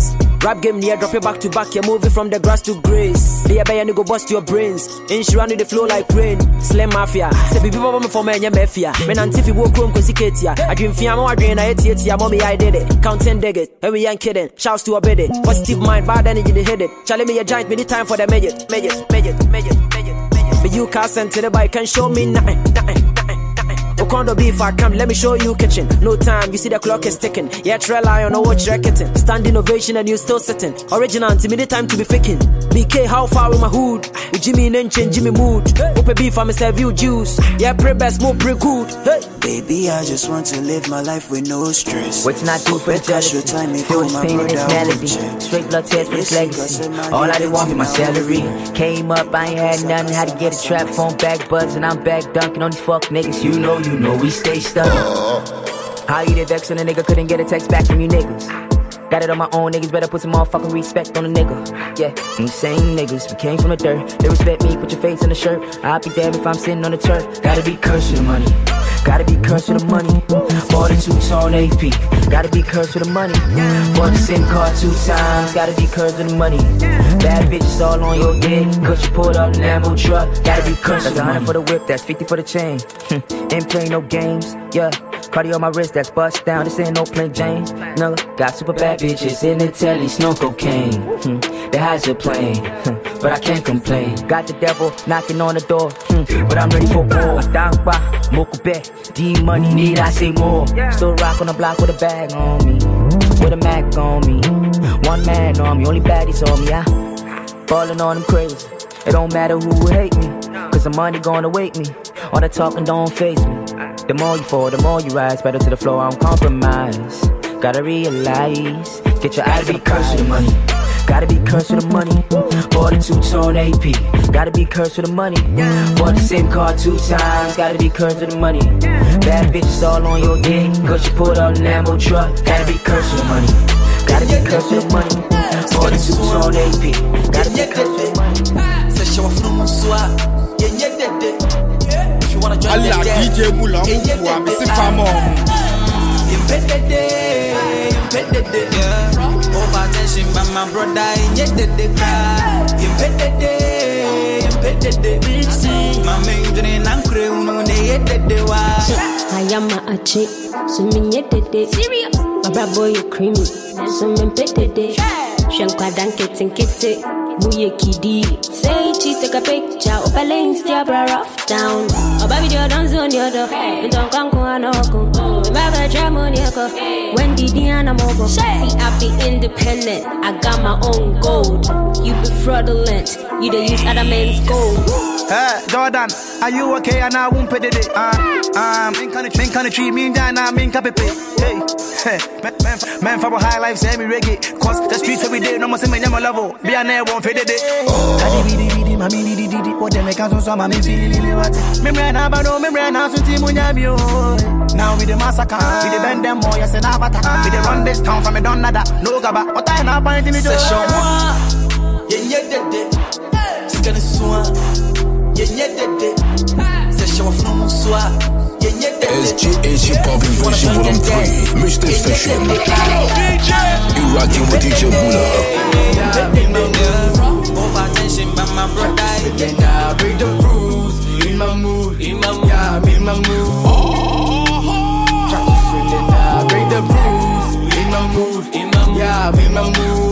Rap game near, drop it back to back. You're moving from the grass to grace. They are go bust your brains. Insurance the flow like rain. Slim mafia. Say baby mama for me and mafia. Men antifi walk room cause ya. I dream fiam, I dream I ate ya. Mommy, I did it. Count ten dig it. And we ain't kidding. Shouts to a bid it. Positive mind, bad energy, they hit it. Charlie me a giant, me the time for the midget. Midget, midget, midget, midget, midget. But you can't send to the bike, can show me nothing, nothing. Okondo beef, I come, let me show you kitchen. No time, you see the clock is ticking. Yeah, trail eye on a watch racketing. Stand innovation and you still sitting. Original, to me the time to be faking. B K, how far with my hood? With Jimmy and change Jimmy mood. Open beef, I'm a serve you juice. Yeah, pre best, more pre good. Hey. Baby, I just want to live my life with no stress. What's not do for the jealousy? Feel this pain in this melody. Straight blood test for this legacy. All I did want was my salary. Came up, I ain't had nothing. Had to get a trap phone back buzzing. I'm back dunking on these fuck niggas. You know, you know we stay stuck. How you did vex when a nigga couldn't get a text back from you niggas? Got it on my own, niggas better put some motherfucking respect on a nigga. Yeah, them same niggas, we came from the dirt. They respect me, put your face in the shirt. I'll be damned if I'm sitting on the turf. Gotta be cursed with the money. Gotta be cursed with the money. More than two tone A P. Gotta be cursed with the money. Bought the same car two times. Gotta be cursed with the money. Bad bitches all on your dick. Cause you pulled up the Lambo truck. Gotta be cursed with the money. That's one hundred for the whip, that's fifty for the chain. Ain't playing no games, yeah. Cardi on my wrist, that's bust down. This ain't no plain Jane. No, got super bad bitches in the telly, snow cocaine. Hmm. The highs are playing, hmm. But I can't complain. Got the devil knocking on the door, hmm. But I'm ready for war. Down by Mokube, D money, need I say more. Still rock on the block with a bag on me, with a Mac on me. One man on me, only baddies on me. I falling on them crazy. It don't matter who will hate me, cause the money gonna wake me. All the talking don't faze me. The more you fall, the more you rise. Better to the floor, I don't compromise. Gotta realize, get your eyes to be cursed with the money. Gotta be cursed with the money. Bought a two-tone A P. Gotta be cursed with the money. Bought the same car two times. Gotta be cursed with the money. Bad bitches all on your dick. Cause you pulled out the Lambo truck. Gotta be cursed with the money. Gotta be cursed with the money. Bought a two-tone A P. Gotta be cursed with the money. C'est chaud from mon soir. Yeah, yeah, yeah, yeah. If you wanna join me, D J Moula, moi, mais c'est pas moi. Over attention by my brother, yeah, the the car. You bet the day, you bet the day. My main dream, I'm crying, no, they hit the wa. I am a chick, so me yet the day. Serious, my brother boy, you creamy, so me bet the day. Shankwa dan kitten kitty, muye kidi. Say cheese, take a picture, up a lane, still bra rough down. Oh baby, you're dance on the other. You don't come go on oko. Remember jam on your go. When did Diana Mogo? See, I be independent. I got my own gold. You be fraudulent. You dey use other men's gold. Hey, Jordan, are you okay? And I won't pay the day. Uh, um, men kind of treat me down, I mean, copy pay. Hey, hey, man, man, man, for high life, say me reggae. Cause the streets every day, no more say me, I'm a level. Be a never won't pay the day. Oh, di di di, mami di di di di. What they make us so, mami feel li what? Me brand up, no, me brand up, so team on your now we the massacre, we the bend them more, yes, and avatar. We the run this town from me, don't nada. No gaba, what I know, point in the door. Session one, yeah, yeah, yeah, it's gonna swan. Yeah, yeah, yeah, yeah. Session from mon soir. Yeah, yeah, yeah. S G H hip hop invasion volume three. Mister Session. You rocking with D J Moula. Over attention by my brother. Then I break the rules. In my mood, in my mood, yeah, I'm in my mood. Then I break the rules. In my mood, in my mood, yeah, I'm in my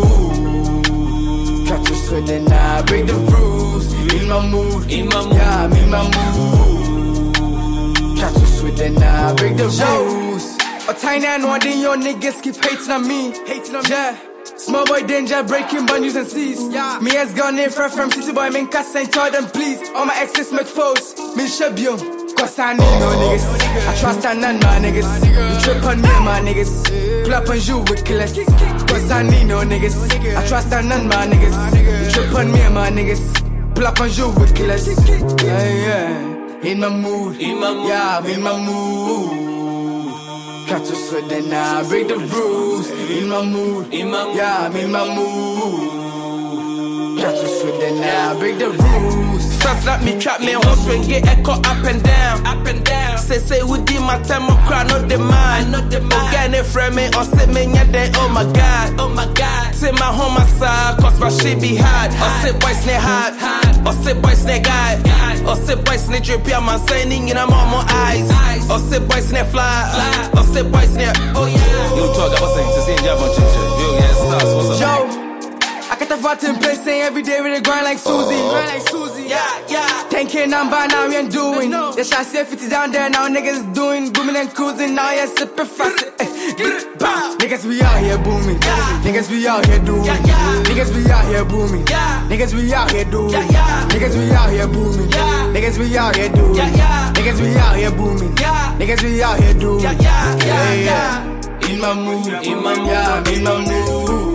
mood. Try to sweat, then I break the rules. In my mood, in my mood, yeah, I'm in my mood. Try to sweat, then I break the rules. A tiny and one thing your niggas keep hating on me, hating on me. Yeah. Small boy danger, breaking bundles and seas. Yeah. Me has gone in front from city boy, men cast and tell them please. All my exes make foes, me shabium. Cause I need no niggas. I trust and none my niggas. You trip on me my niggas. Pull up on you with killers. Cause I need no niggas. I trust and none my niggas. You trip on me my niggas. Pull up on you with killers. Yeah, yeah. In my mood, in my mood. Yeah, I'm in my mood. Try to sweat, then I break the rules. In my mood, in my mood. Yeah, I'm in my mood. Try to sweat, then I break the rules. Sounds like me trap me home swing, get echo up and down, up and down. Say say who did my time of cry, not the mind, not the mind. Organic frame me or say me yeah they, oh my god, oh my god. Say my home my side, cause my shit be hard. Or sit boys near hard, or sit boys near guy, or sit boys near drip, yeah, man, signing in a more eyes. Or sit boys near fly, or sit boys near, oh yeah. You talk about saying to see Java Chicha. You yeah, stars, what's up? Joe, I got the vat in place, saying every day with a grind like Susie. Grind like Susie, yeah, yeah. ten K number now we ain't doing. The shot say fifty down there now, niggas doing, booming and cruising. Now yeah, sipping fast. Niggas we out here booming. Niggas we out here doing. Niggas we out here booming. Niggas we out here doing. Niggas we out here booming. Niggas we out here doing. Niggas we out here booming. Niggas we out here doing. Yeah, yeah. In my mood, in my mood, yeah, in my mood.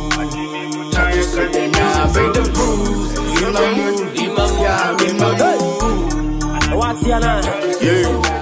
So then I break the rules. In my mood, in my mood, yeah, in my mood. What's your name? Yeah.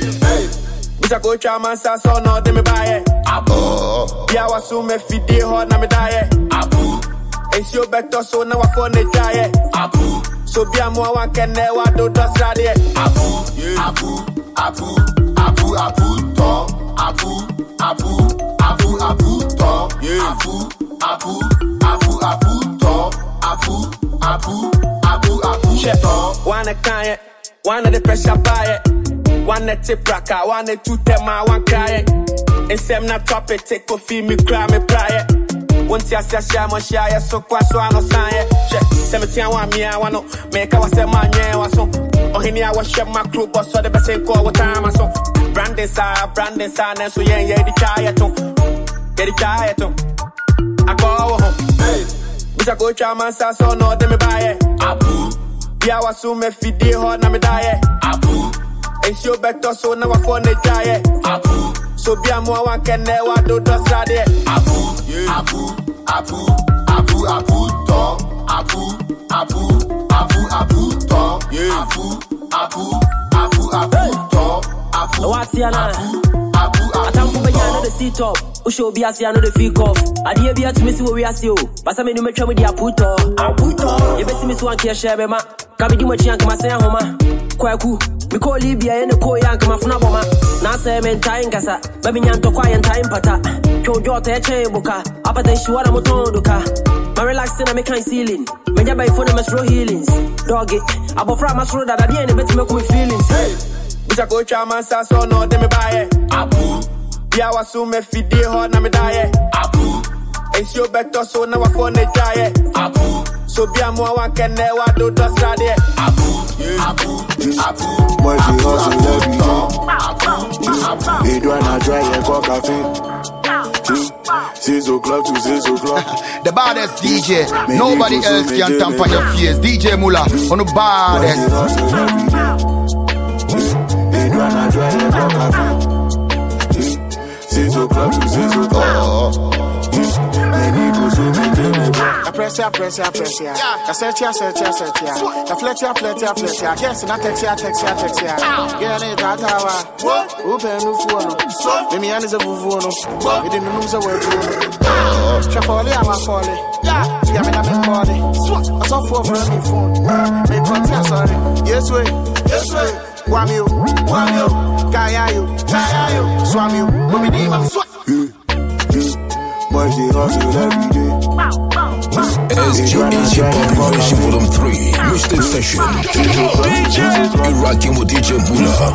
I go chairman sa so no de me buy it. Abu. Yeah, was so me feed the hard na me die. Abu. It's your better so now I phone it die. Abu. So be a more one can never do das radio. Abu. Abu. Abu. Abu. Abu. To. Abu. Abu. Abu. Abu. To. Abu. Abu. Abu. Abu. To. Abu. Abu. Abu. Abu. To. Wanna kind wanna the pressure buy it. One net tip raka, one net two tema, one cry. And sem na top it, take coffee, me cry, me pry. Once ya say, share my share, so qua so I no sign. Seventeen one me, I want to make our say my name was so. Oh, here I was share my crew, but so the best call what time I saw. Brandon sa, Brandon sa, and so yeah, yeah, the chaya to. Get the chaya to. I go home. Hey, Mister Go Chairman sa, so no, de me buy it. Abu. Yeah, was so me feed the hard, na me die. Abu. It's your better so now I phone it die. Abu. So be a more one can never do das radio. Abu. Abu. Abu. Abu. Abu. To. Abu. Abu. Abu. Abu. To. Abu. Abu. Abu. Abu. To. Abu. What's your name? I can't put my hand on the seat up. Usho be as you know the fake off. I dear be to me see what we are see. But some me try with the aputo. Aputo. You best me so one care share me ma. Kabi di mo chi anka ma say homa. Kwaku. Me call Libya and the Koya and come from Aboma. Now say, men time gasa, baby yan to quiet time pata. Cho jota buka, up then she wanna motonduka. My relaxing and me kind ceiling. When you buy phone, I'm throw healings. Dog it, I bought from my throat that at the end, better make me feelings. Hey, Mister Go Chairman, so no, de me buy it. Abu. Yeah, was so me feed the hard, na me die. Abu. It's your better, so now I phone it die. Abu. So be a more one can never do das radio. Abu. Abu. Abu. Moi j'ai hustle every day. Et doit na dry and cock a fin. Six o'clock to six o'clock. The baddest D J. Nobody else can tamper your face. D J Mula on the baddest. Et doit na dry and cock a fin. Six o'clock to six o'clock. I press ya, press ya, press ya. I search ya, search ya, search ya. I flirt ya, flirt ya, flirt ya. Yes, and I text ya, text ya, text ya. Girl, it's a tawa. Open new phone. Mimi and is a vuvono. We didn't lose a word. Shafoli, I'm a folly. Yeah, I'm in a body. I saw four for me phone. Make one tear, sorry. Yes, way, yes, way. Wham you, wham you. Kaya you, kaya you. Swam you, but we need my swat. Moi j'ai hustle every day. S G D J Pop Version Volume three Mixtape Session. You're rocking with D J Mula.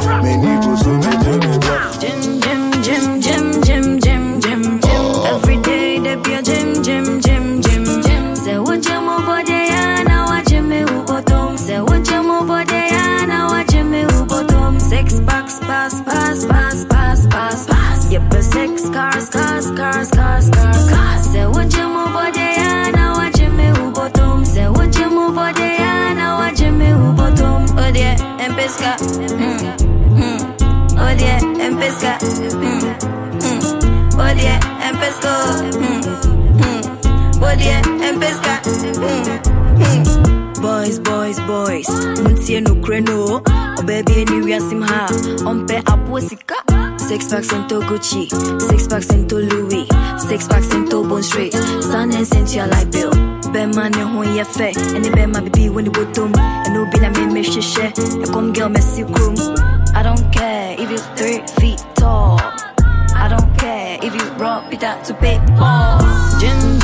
Jim, Jim, Jim, Jim, Jim, Jim, Jim, Jim. Every day they be a Jim, Jim, Jim, Jim, Jim. Say what you move over there, now watch me who bottom. Say what you move over there, now watch me who bottom. Six packs, pass, pass, pass, pass, pass, pass. Yep, six cars, cars, cars, cars, cars, cars. Say what you move over there, now watch me who bottom. Say what you move over there, now watch me who bottom. Oh dear, and pesca. Mm, mm. Oh dear, and pesca. Mm, mm. Oh dear, and pesca. Mm, mm. Oh dear, and pesca. Mm, mm. Boys, boys, boys. Muntie no kreno. Oh baby, anywhere sim ha. Ompe aposika. Six packs into Gucci, six packs into Louis, six packs into Bone Street. Sun and Cynthia like Bill. Ben man who ye fe, and the ben my baby when the bottom, and no be na me me share. A come girl messy room. I don't care if you three feet tall. I don't care if you rock it out to pay ball. Jim, Jim,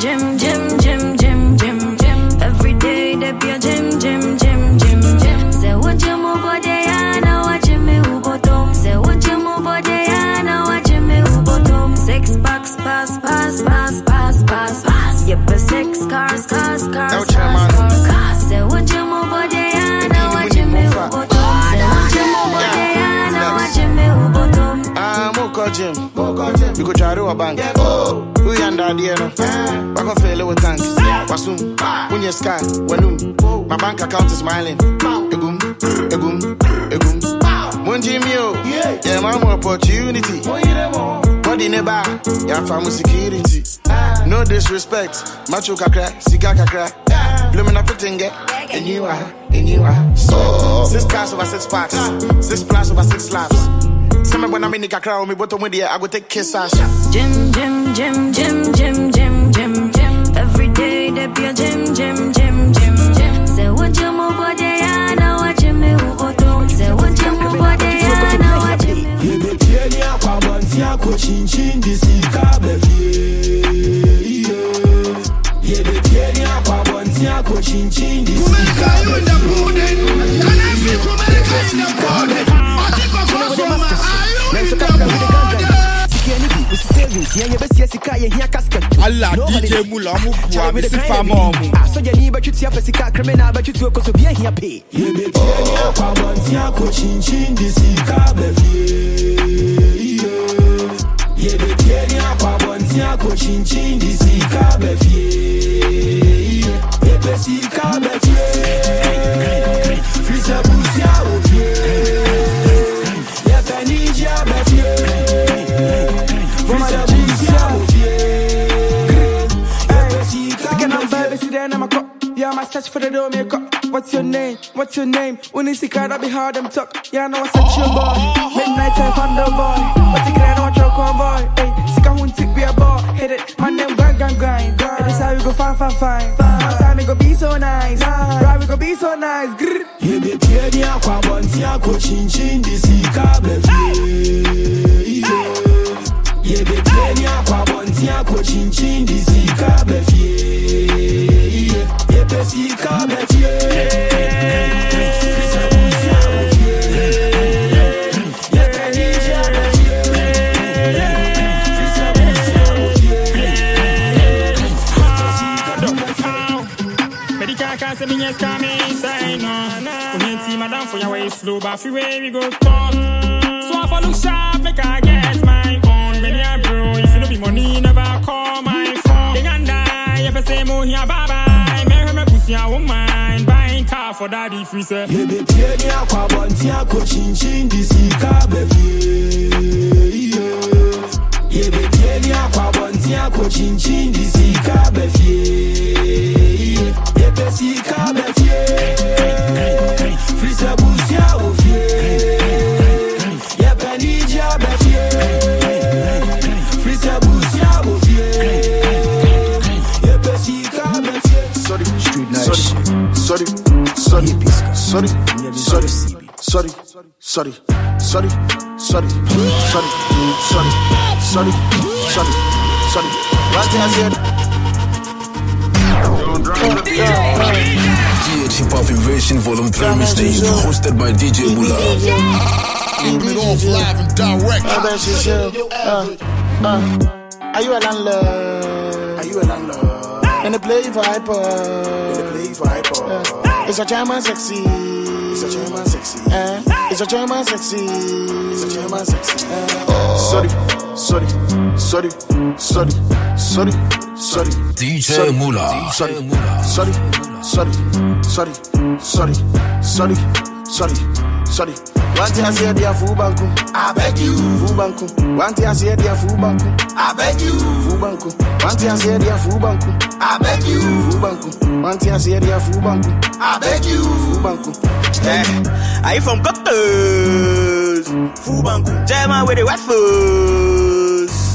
gym, gym, gym, gym, gym, gym. Every day they be a gym, gym, gym, gym, gym. Say what you move body, I know what you me who bottom. Say what you move body, I know what you me who bottom. Six packs, pass, pass, pass, pass, pass, pass. Yep, a six cars, cars, cars, cars, cars. Say what you move body, I know what you me who bottom. Say what you move body, I know what you me who bottom. Ah, Moko Jim, Moko Jim. You go try to a bank. Oh, we under the no. I go fail with thanks. Wasum, when you sky, when my bank account is smiling. Egum, egum, egum. Munjimio, yeah, my more opportunity. Body neba, yeah, family security. No disrespect, macho kakra, sika kakra. Blooming up a tinga, and you are, and you are. So, six cars over six packs, six plus over six laps. Some when I'm in the kakra, me bottom with the I go take kiss ass. Gym, gym, gym, gym, gym, gym, gym, gym. Every day there be a gym, gym, gym, gym, gym. Say what you move body, I know what you me who bottom. Say what you move body, I know what you me. You be playing your quabanti, your coaching, chin, this is Kabefie. You be playing your quabanti, your coaching, chin, this is Kabefie. Can I see America in the border? I think I cross from my eye in the border. Allah D J Mula Mupua, Mister Famo. So you need but you see a physical criminal, but you two because of being here pay. You be Kenya, Pabantia, coaching, chin, this is Kabefie. You be Kenya, Pabantia, coaching, chin, this is Kabefie. You be see Kabefie. Frisa Busia, Ofie. You be Ninja, Befie. Yeah, my search for the door makeup. What's your name? What's your name? When you see card, I be hard them talk. Yeah, I know I search your boy. Midnight time on the boy. What's the grand watch your convoy? Hey, sick I won't take me a ball. Hit it, man, them grind, grind, grind. And this how we go fine, fine, fine. This time we go be so nice. Right, we go be so nice. Grrr. You be playing your quabanti, your coaching, chin, this is Kabefie. You be playing your quabanti, your coaching, chin, this is Kabefie. You be see Kabefie. Slow, but free way we go talk. So I follow sharp, make I get my own. Many a bro, if you don't be money, never call my phone. They can die, if I say more here, bye bye. Marry me pussy, I won't mind. Buying car for daddy free, sir. You be playing your quabanti, your coaching, chin, this is Kabefie. You be playing your quabanti, your coaching, chin, this is Kabefie. You be see Kabefie. Frisa Busia Ofie. Yeah, Benija Befie. Frisa Busia Ofie. Yeah, Besika Befie. Sorry, street night shit. Sorry, sorry, sorry, sorry, sorry, sorry, sorry, sorry, sorry, sorry, sorry, sorry, sorry. What did I say? D H Hip Hop Invasion Volume three Mixtape, hosted by D J Mula. Keeping it off live and direct. Uh, uh, are you a landlord? Are you a landlord? And the play for hyper. And the play for hyper. Uh, it's a German sexy. It's a German sexy. Uh, it's a German sexy. It's a German sexy. Uh, sorry, sorry, sorry, sorry, sorry, sorry. D J Mula. Sorry, sorry, sorry, sorry, sorry, sorry, sorry, sorry. One thing I say, dear Fubanku, I beg you, Fubanku. One thing I say, dear Fubanku, I beg you, Fubanku. One thing I say, dear Fubanku, I beg you, Fubanku. One thing I say, dear Fubanku, I beg you, Fubanku. Yeah, I from Cocktails, Fubanku. German with the West Coast.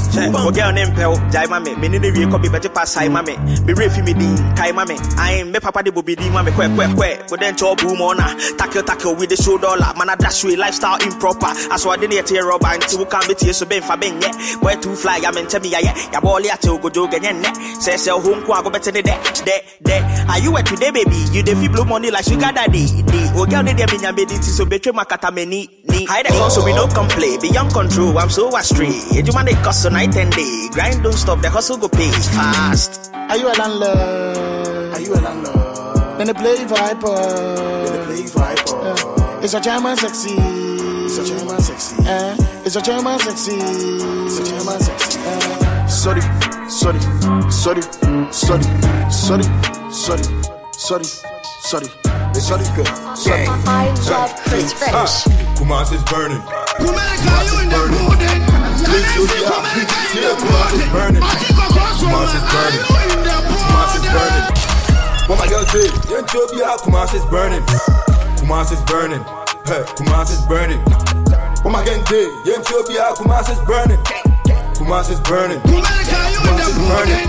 O girl named Pel, Jai Mame, me need to copy better pass Sai Mame, be refi me din, Kai Mame, I am me papa de Bobby Di Mame, quick, quick, quick, but then to boom on, tackle, tackle with the show dollar, man, dash way, lifestyle improper, as what didn't hear rubber until we can't be tears so ben for ben yet, where to fly, I mean, tell me, yeah, ya ball ya to go jog and net, says so home, go better than that, there, there, are you at today, baby? You the blue money like sugar daddy, the O girl, they didn't mean your baby, so betray my catamini, hide the so we don't complain, beyond control, I'm so astray, you man, they cost a night and day, grind don't stop, the hustle go pay fast. Are you a landlord? Are you a landlord? Then they play viper. Then they play viper. Uh, it's a German sexy. It's a German sexy. Uh, it's a German sexy. It's a German sexy. Uh, sorry, sorry, sorry, sorry, sorry, sorry, sorry, sorry, sorry, sorry. I love Chris French. Kumasi is burning. Kumasi is burning. Kumasi is burning. Kumasi is burning. Kumasi is burning. What my girl say? Kumasi is burning. Kumasi is burning. Hey, Kumasi is burning. What my gang say? Kumasi is burning. Kumasi is burning. Kumasi is burning.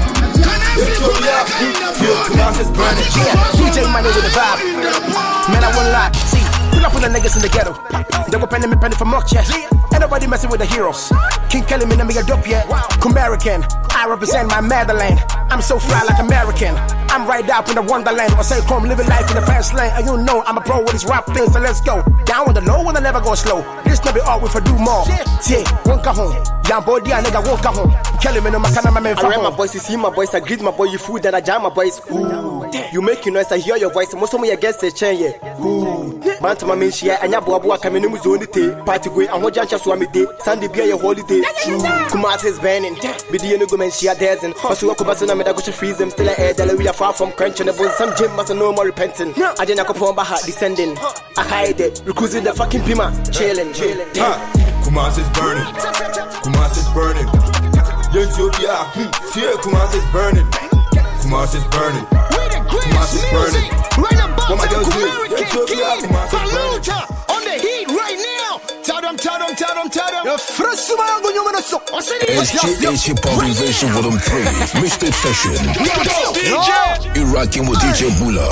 Kumasi is burning. D J Money with the vibe. Man, I won't lie. See, pull up with the niggas in the ghetto. They were penning me penny for mock chest. Ain't nobody messing with the heroes. King Kelly, me, me a dope yet. American, I represent my motherland. I'm so fly like American. I'm right up in the wonderland. I say, come living life in the fast lane. And you know I'm a pro with these rap things, so let's go. Down with the low and I never go slow. This never all if I do more. Yeah, won't go home. Young boy, yeah, nigga, won't go home. Kelly, me, no, my kind of my man. I read my voice, you see my voice, I greet my boy, you food, then I jam my voice. Ooh, you make you noise, I hear your voice. Most of me against the chain, yeah. Ooh, Banta my man, she and your boy, coming in with only day. Party way, and what Jancha Swami day. Sunday be a holiday. Kumasi is burning. Be the only woman she are dancing. Also, I could and I go to freeze them. Still a air, we are far from crunching. The bones, some gym must no more repenting. I didn't go for my heart descending. I hide it, recruiting the fucking pima. Chilling, chilling. Kumasi is burning. Kumasi is burning. Ethiopia, see Kumasi is burning. Kumasi is burning. Kumasi is burning. Right about to American King Paluta on the heat right now. Tell them, tell them, tell them, tell them. S G H Hip Hop Invasion Volume three, Mister Session. You're rocking with D J Mula.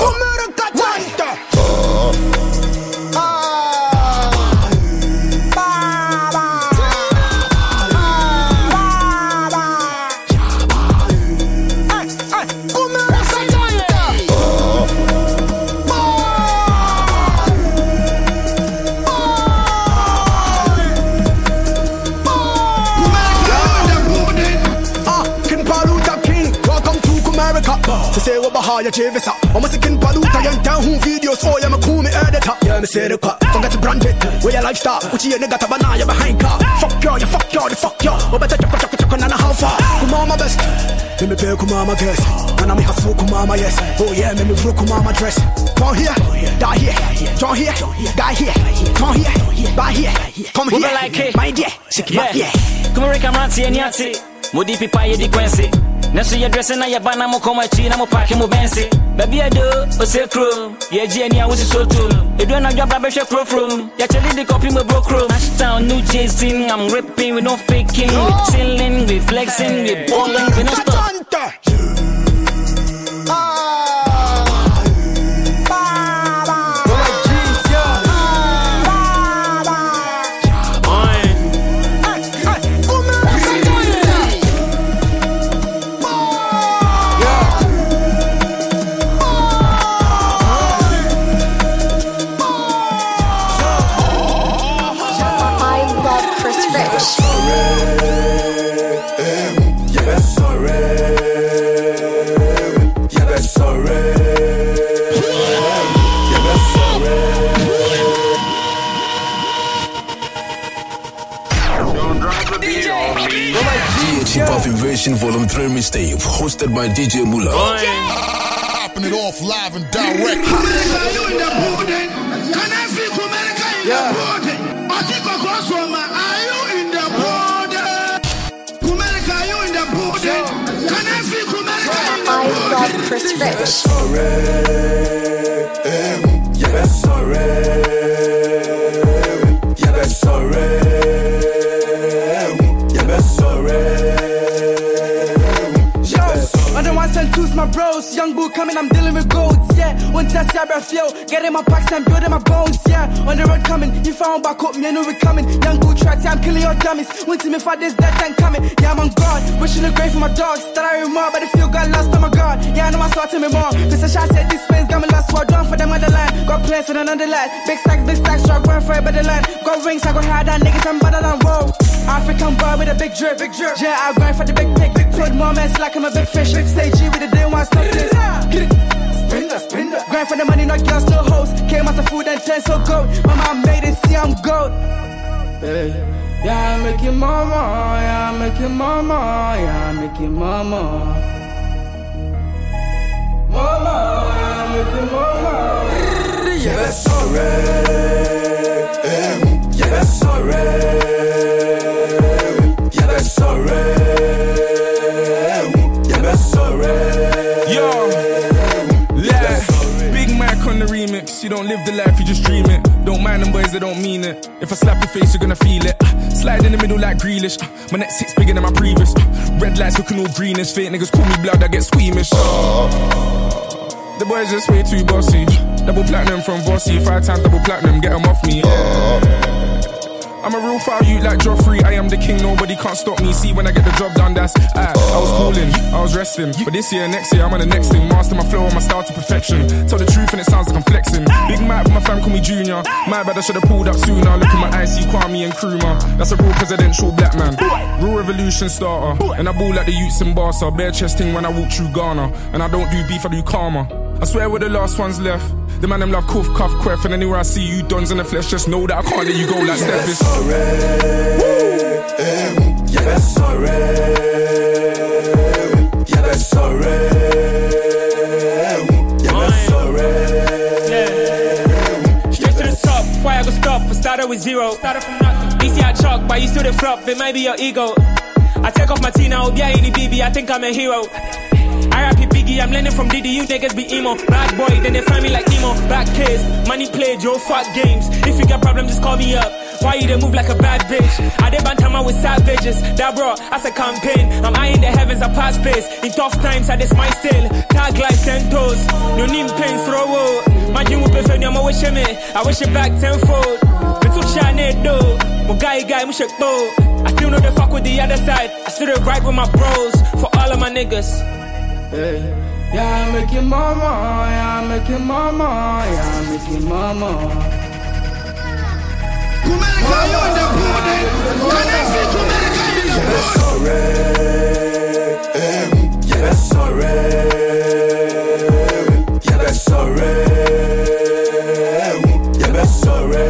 To say what behind your J V S up. I'm a second paluta, young town who videos, oh, I'm a cool me editor. Yeah, me say the cut, forget to brand it. Where your lifestyle, which you nigga tabana, you behind car. Fuck you, you fuck you, you fuck you. Oh, better chuck, chuck, chuck, and how far. Come on, my best. Let me pay, come on, my guess. And I'm a hustle, come on, my yes. Oh, yeah, let me broke, come on, my dress. Come here, die here, draw here, die here. Come here, buy here, come here. Like it, my dear, sick my dear. Come on, come on, see and yati. Modi pipa ye di kwensi. Nesu ye dressing na ye bana mo koma chi na mo park mo bensi. Baby ado, o se chrome. Ye ji eni a wo si so too. Edu na dwa bra be hwe chrome from. Ye cheli the copy mo bro chrome. Ashtown new chasing, I'm ripping with no faking. We chilling, we flexing, we balling, we no stop. Hip Hop Invasion Volume three Mixtape, hosted by D J Mula. Popping it off live and direct. Yeah. I think I cross from my are you in the border? Kumerica, are you in the border? Can I see Kumerica in the border? I love Chris Rich. Yeah, that's sorry. Yeah, that's sorry. Yeah, that's sorry. ones and twos, my bros. Young boo coming, I'm dealing with goats, yeah. One test, yeah, breath, yo. Getting my packs and building my bones, yeah. On the road coming, you found back up, me, I know we coming. Young boo tracks, yeah, I'm killing your dummies. Want to me for this, that time coming. Yeah, I'm on guard. Wishing the grave for my dogs. That I remember, but the feel got lost on my guard. Yeah, I know I saw to me more. Cause the shot said this man's got me last word. Done for them on the line. Got plans for another line. Big stacks, big stacks, truck, run for it by the line. Got rings, I go hard on niggas, I'm better than whoa. African boy with a big drip, big drip. Yeah, I grind for the big pick, big put moments like I'm a big fish. Big stage G with the day one stop this. Get it, spin that, spin that. Grind for the money, not girls, no hoes. Came out of food and ten, so gold. My mom made it, see I'm gold. Hey. Yeah, I make it mama, yeah, I make it mama, yeah, I make it mama. Mama, yeah, I make it mama. Yeah, sorry. Yeah, sorry. Yeah, sorry. Yeah, sorry. Yo, yeah. Big Mac on the remix. You don't live the life, you just dream it. Don't mind them boys, they don't mean it. If I slap your face, you're gonna feel it. Slide in the middle like Grealish. My next six bigger than my previous. Red lights looking all greenish. Fake niggas call me blood, I get squeamish. The boys just way too bossy. Double platinum from Bossy. Five times double platinum, get them off me. I'm a real foul youth like Joffrey. I am the king, nobody can't stop me. See when I get the job done, that's I, I was cooling, I was resting. But this year, next year, I'm on the next thing. Master my flow and my style to perfection. Tell the truth and it sounds like I'm flexing. Big Mike, but my fam call me Junior. My bad, I should've pulled up sooner. Look at my I C, Kwame and Nkrumah. That's a real presidential black man. Real revolution starter. And I ball like the youths in Barca. Bare chesting when I walk through Ghana. And I don't do beef, I do karma. I swear we're the last ones left. The man them love cuff, cuff, queff. And anywhere I see you dons in the flesh, just know that I can't let you go like Steph is. Yeah, that's sorry. Yeah, that's sorry. Yeah, that's sorry. Yeah. Straight to the top, why I go stop? I started with zero. Started from nothing. Easy I chalk, but you still the flop. It might be your ego. I take off my T now, yeah, any B B. I think I'm a hero. R I P Biggie, I'm learning from Diddy, you niggas be emo. Bad boy, then they find me like Nemo. Back kids, money played, yo, fuck games. If you got problems, just call me up. Why you they move like a bad bitch? I did bantama with savages. That bro, as a campaign. I'm eyeing the heavens, I pass space. In tough times, I just my still. Tag life, ten toes. No name pain, throw. My dream will be funny, I'm a wish me. I wish it back tenfold. But took shine though. My guy, guy, I'm shake though. I still know the fuck with the other side. I still right with my bros. For all of my niggas. Hey. Yeah, I make it mama, yeah, I make it mama, yeah, I make it mama. Kumeleka, you in the building. Can I see Kumeleka in the building? Yeah, that's sorry. Yeah, that's sorry. Yeah, that's sorry.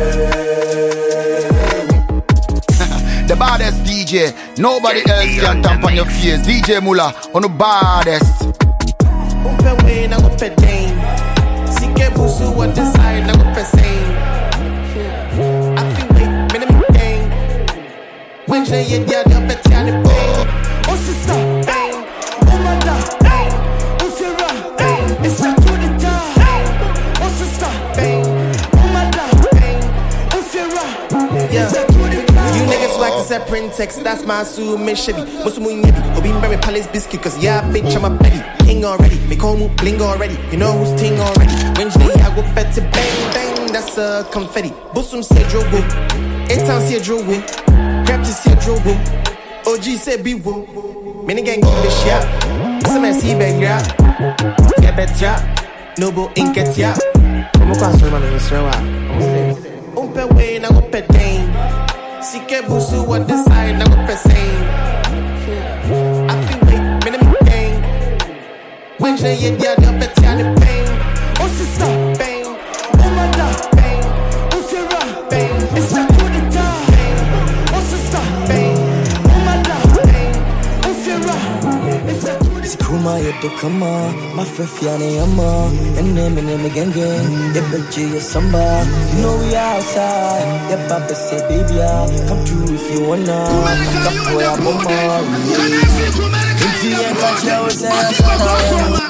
The baddest D J, nobody else can tap on your face. D J Mula on the baddest. Umpe way na upe dame. Sike busu what decide na upe same. I feel wait, minimum game. When they in the other bet ya the pain. Oh sister, bang. Oh mother, bang. Oh Sarah, bang. It's a to the die. Oh sister, bang. Oh mother, bang. Oh Sarah, yeah. You niggas like to say print text, that's my submission. Musumu nyebi, Obi Mberry Palace biscuit, cause yeah, bitch, I'm a petty. King already, make home bling already. You know who's ting already. When they I go bet to bang, bang, that's a confetti. Busum say drill woo, Etan say drill woo, Grab to say drill woo, O G say be woo. Many gang give a shit, as a man see bang ya. Yeah, bet ya, noble inket ya. Como quase uma no seu ar. Umpe way na umpe dame. Sike busu what decide na umpe same. I feel wait, minimum gang. When they in the other bet ya the pain. Oh sister, bang. Oh mother, bang. Oh Sarah, bang. It's a to the die. Bang. Oh sister, bang. Oh mother, bang. Oh Sarah, it's a to the die. Kuma yedo kama, mafifiane yama. Ene mene me gang gang, yebeji ye samba. You know we outside. Yeah, papa say baby, come through if you wanna. Come for your mama. Inti ye kacha we say.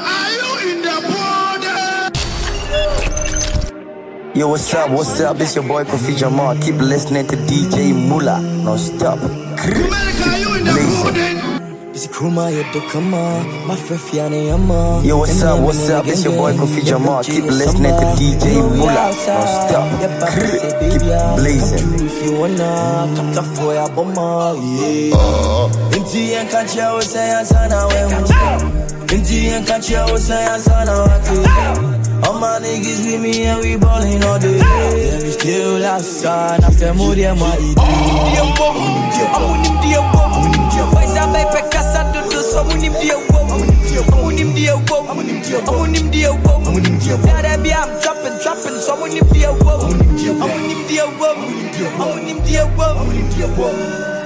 Yo, what's up, what's up, it's your boy Kofi Jamal. Keep listening to D J Mula, no stop. Kumeleka, you in the building. It's Kuma, you do come on. My friend Fiana Yama. Yo, what's up, what's up? It's your boy Kofi Jamal. Keep listening to D J Mula. Don't stop. Keep blazing. If you wanna, come to for your bomber. Yeah. Inti and Kacha was saying, Sana, Inti and Kacha was saying, Sana. All my niggas with me and we ballin' all day. Yeah, we still outside. I feel more than my idea. I'm on him, dear woman. Why's that baby? Cause I do do so on him, dear woman. I'm on him, dear woman. I'm on him, dear woman. That be I'm trapping, trapping. So I'm on him, dear woman. I'm on him, dear woman. I'm on him, dear woman. I'm on him, dear woman.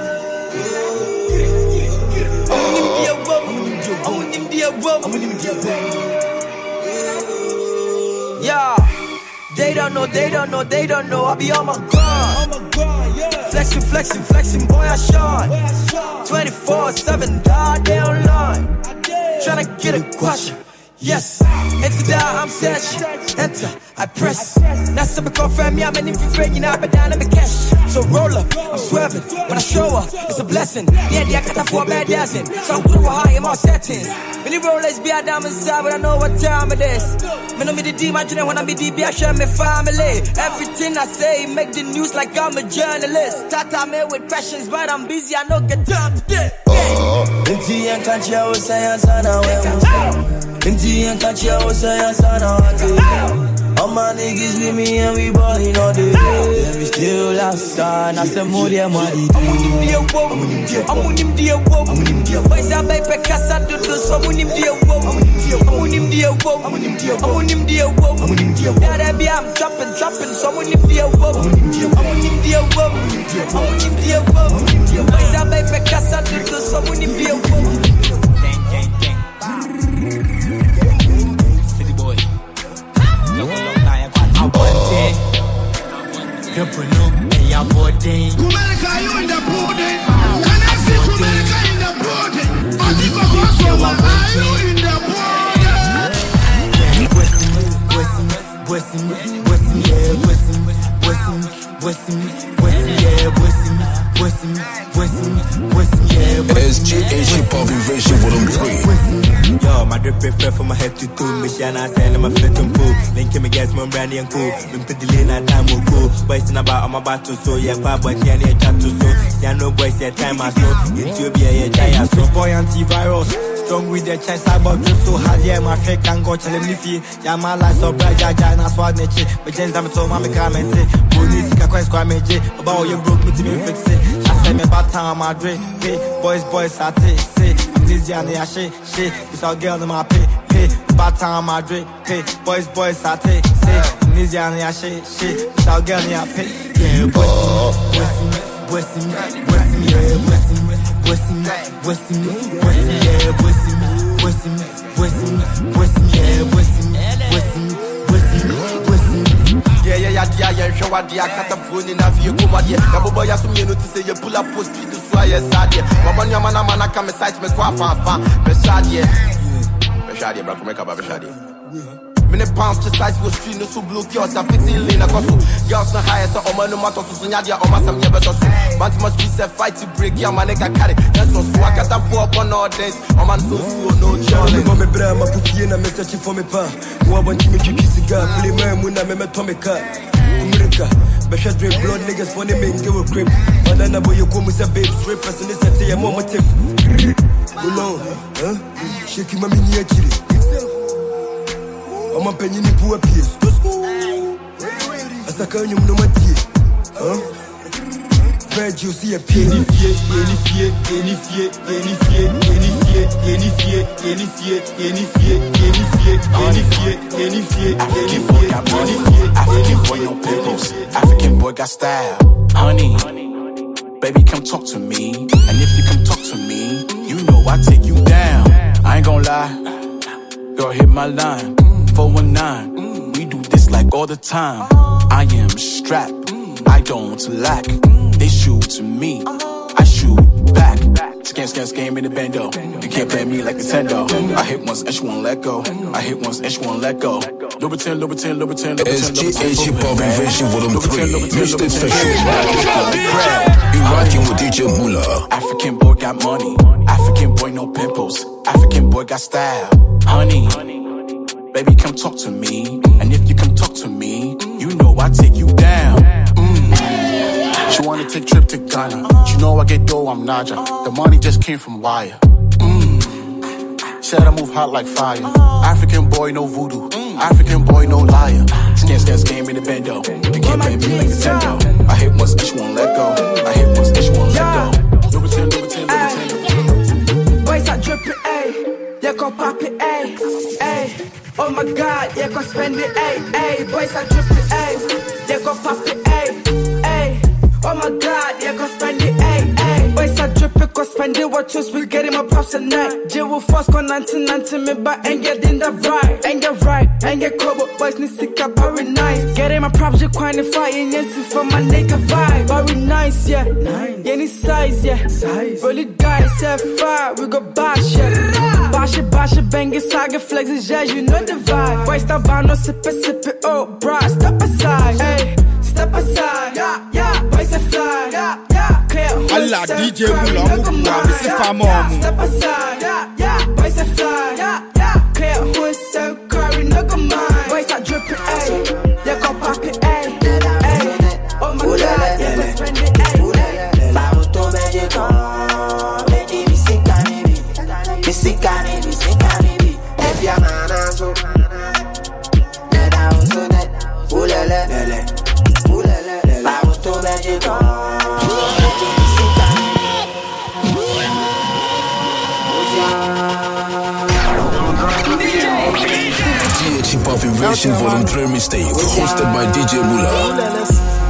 I'm on him, dear woman. I'm on him, dear woman. Yeah, they don't know, they don't know, they don't know. I be on my grind. Flexing, flexing, flexing, boy, I shine. twenty-four seven, die, they online. Tryna get a question. Yes, enter that, I'm searching. Enter, I press. Now somebody confirm me, I'm an infrared, you know, I bet down in the cash. So roll up, I'm swerving. When I show up, it's a blessing. Yeah, I got that for a bad dancing. So I'm through high in my settings. Many rollers be a diamond side, but I know what time it is. Me know me the D, my journey when I be D B, I share my family. Everything I say, make the news like I'm a journalist. Tata me with questions, but I'm busy, I know get time to get. Inti and Kacha was saying, Sana, Inti and Kacha was saying, Sana. All my niggas with me and we ballin' all day. Yeah, we still outside. I said more than my idea. I'm on him, dear woman. I'm on him, dear woman. Why's that baby? Cause I do do so on him, dear woman. I'm on him, dear woman. I'm on him, dear woman. That be I'm trapping, trapping. So I'm on him, dear woman. I'm on him, dear woman. I'm on him, dear woman. Why's that baby? Cause I do do so on him, dear woman. Kumeleka, you in the building. Can I see Kumeleka in the building? Atiba Kwasoma, are you in the building? Westin, Westin, yeah, Westin, Westin, Westin, Westin, yeah, Westin, Westin, Westin, Westin, yeah. S G H hip hop invasion with them three. Yo, my drip prefer from my head to toe. Me shana send my fit and pull. Link me gas, my brandy and cool. Been put the lane at time will go. Boys in about I'm about to so yeah, papa boy can't hear chat to so. Yeah, no boys yeah time I so. Ethiopia yeah giant so. Boy antivirus. Strong with the chest, I bought drip so hard, yeah, my fake can go tell him if he, yeah, my life so bright, yeah, yeah, that's what they check. But James, I'm so mommy, come and say, police, can quite squad me, about you broke me to me fix it. I say me about time, my drink, hey, boys, boys, I say, say, I'm this young, yeah, shit, shit, it's all girl in my pay, hey, about time, my drink, hey, boys, boys, I say, say, I'm this young, yeah, shit, shit, it's all girl in my pay, yeah, boys, boys, boys, boys, yeah, boys, Westin, Westin, Westin, yeah, Westin, Westin, Westin, Westin, yeah, Westin, Westin, Westin, Westin. Yeah, yeah, yeah, yeah, yeah, show what I cut the phone in a few come out here. Now, boy, I assume you know to say you pull up post feed to sway a sad yeah. But your man, man, I come aside me quite far, far, Beshad, yeah. Beshad, yeah, bro, come make up a Beshad, yeah. Many pounds to size for street, no so blue kiosks, I fix it in a costume. Girls no higher, so I'm no matter to Sunyadia or Massam Yabato. But must be set fight to break your man, I carry. That's no swag at that four upon all days. I'm on so no challenge. I'm a brand, I'm putting a message for me, pa. Who I want to make you kiss a guy, play my moon, I'm a Tomica. America, but shut drink blood niggas for the main give a grip. And then I boy, you come with a babe, straight person, this is a moment. Alone, huh? Shaking my miniature. I'm a penny pour a piece. As a can you know my tea? Huh? Fred, you see a penny, any fear, any fear, any fear, any fear, any fear, any fear, any fear, any fear, any fear, any fear, any fear, any fear, African boy, no pickles. African boy got style. Honey, baby, come talk to me. And if you come talk to me, you know I take you down. I ain't gon' lie, girl, hit my line. four one nine, we do this like all the time. I am strapped, I don't lack. They shoot to me, I shoot back. Scam, scam, scam in the bando. You can't play me like Nintendo. I hit once and she won't let go. I hit once and she won't let go. Louboutin, Louboutin, Louboutin, Louboutin. S G H hip hop invasion with them three. Mister Fashion. rocking with D J Mula. African boy got money. African boy no pimples. African boy got style. Honey, baby come talk to me. And if you come talk to me, you know I take you down. Mm. She wanna take trip to Ghana. She know I get dough, I'm Naja. The money just came from Wire. Mm. Said I move hot like fire. African boy no voodoo. African boy no liar. Scan, scan, scan in the bendo. You can't play me like Nintendo. I hit once, she won't let go. I hit once, she won't let go. Louboutin, Louboutin, Louboutin. Boys are dripping, ayy. Yeah, go pop it, ayy. Ayy. Oh my God, yeah, go spend it, ayy. Ayy. Boys are dripping, ayy. Yeah, go pop it, ayy. Ayy. Oh my God, yeah, go spend it, ayy. Ayy. Boys are dripping, go spend it. What else will get him a props a night? J will force go nanti nanti me, but ain't get in the right. Ain't get right, ain't get cover. Boys need sick up, very nice. Get him a props, you quantifying, yes, for my nigga vibe. Very nice, yeah. Nice. Any size, yeah. Size. Really guys, yeah, fire. We go bash, yeah. Bash it, bash it, bang it, saga flex, yeah, you know the vibe. Boys stop by, no sip it, sip it, oh, bruh, step aside, hey. Step aside, yeah, yeah. Boys a fly, yeah, yeah. Clear. Allah D J Mula, move now, this is Famo. Step aside, yeah, yeah. Boys a fly, yeah, yeah. Clear. Who is so curry, no go mind. Boys are dripping, ayy. Yeah, go pop it, ayy, ayy. Oh my God, yeah, go spend it, ayy. Vamos to Mexico, baby, mi sica baby, mi sica baby, sica baby. If your man is so, let out so that, ooh la la, ooh la la. Vamos to Mexico, baby, mi sica D J Hip Hop Invasion Volume three Mixtape, hosted by D J Mula.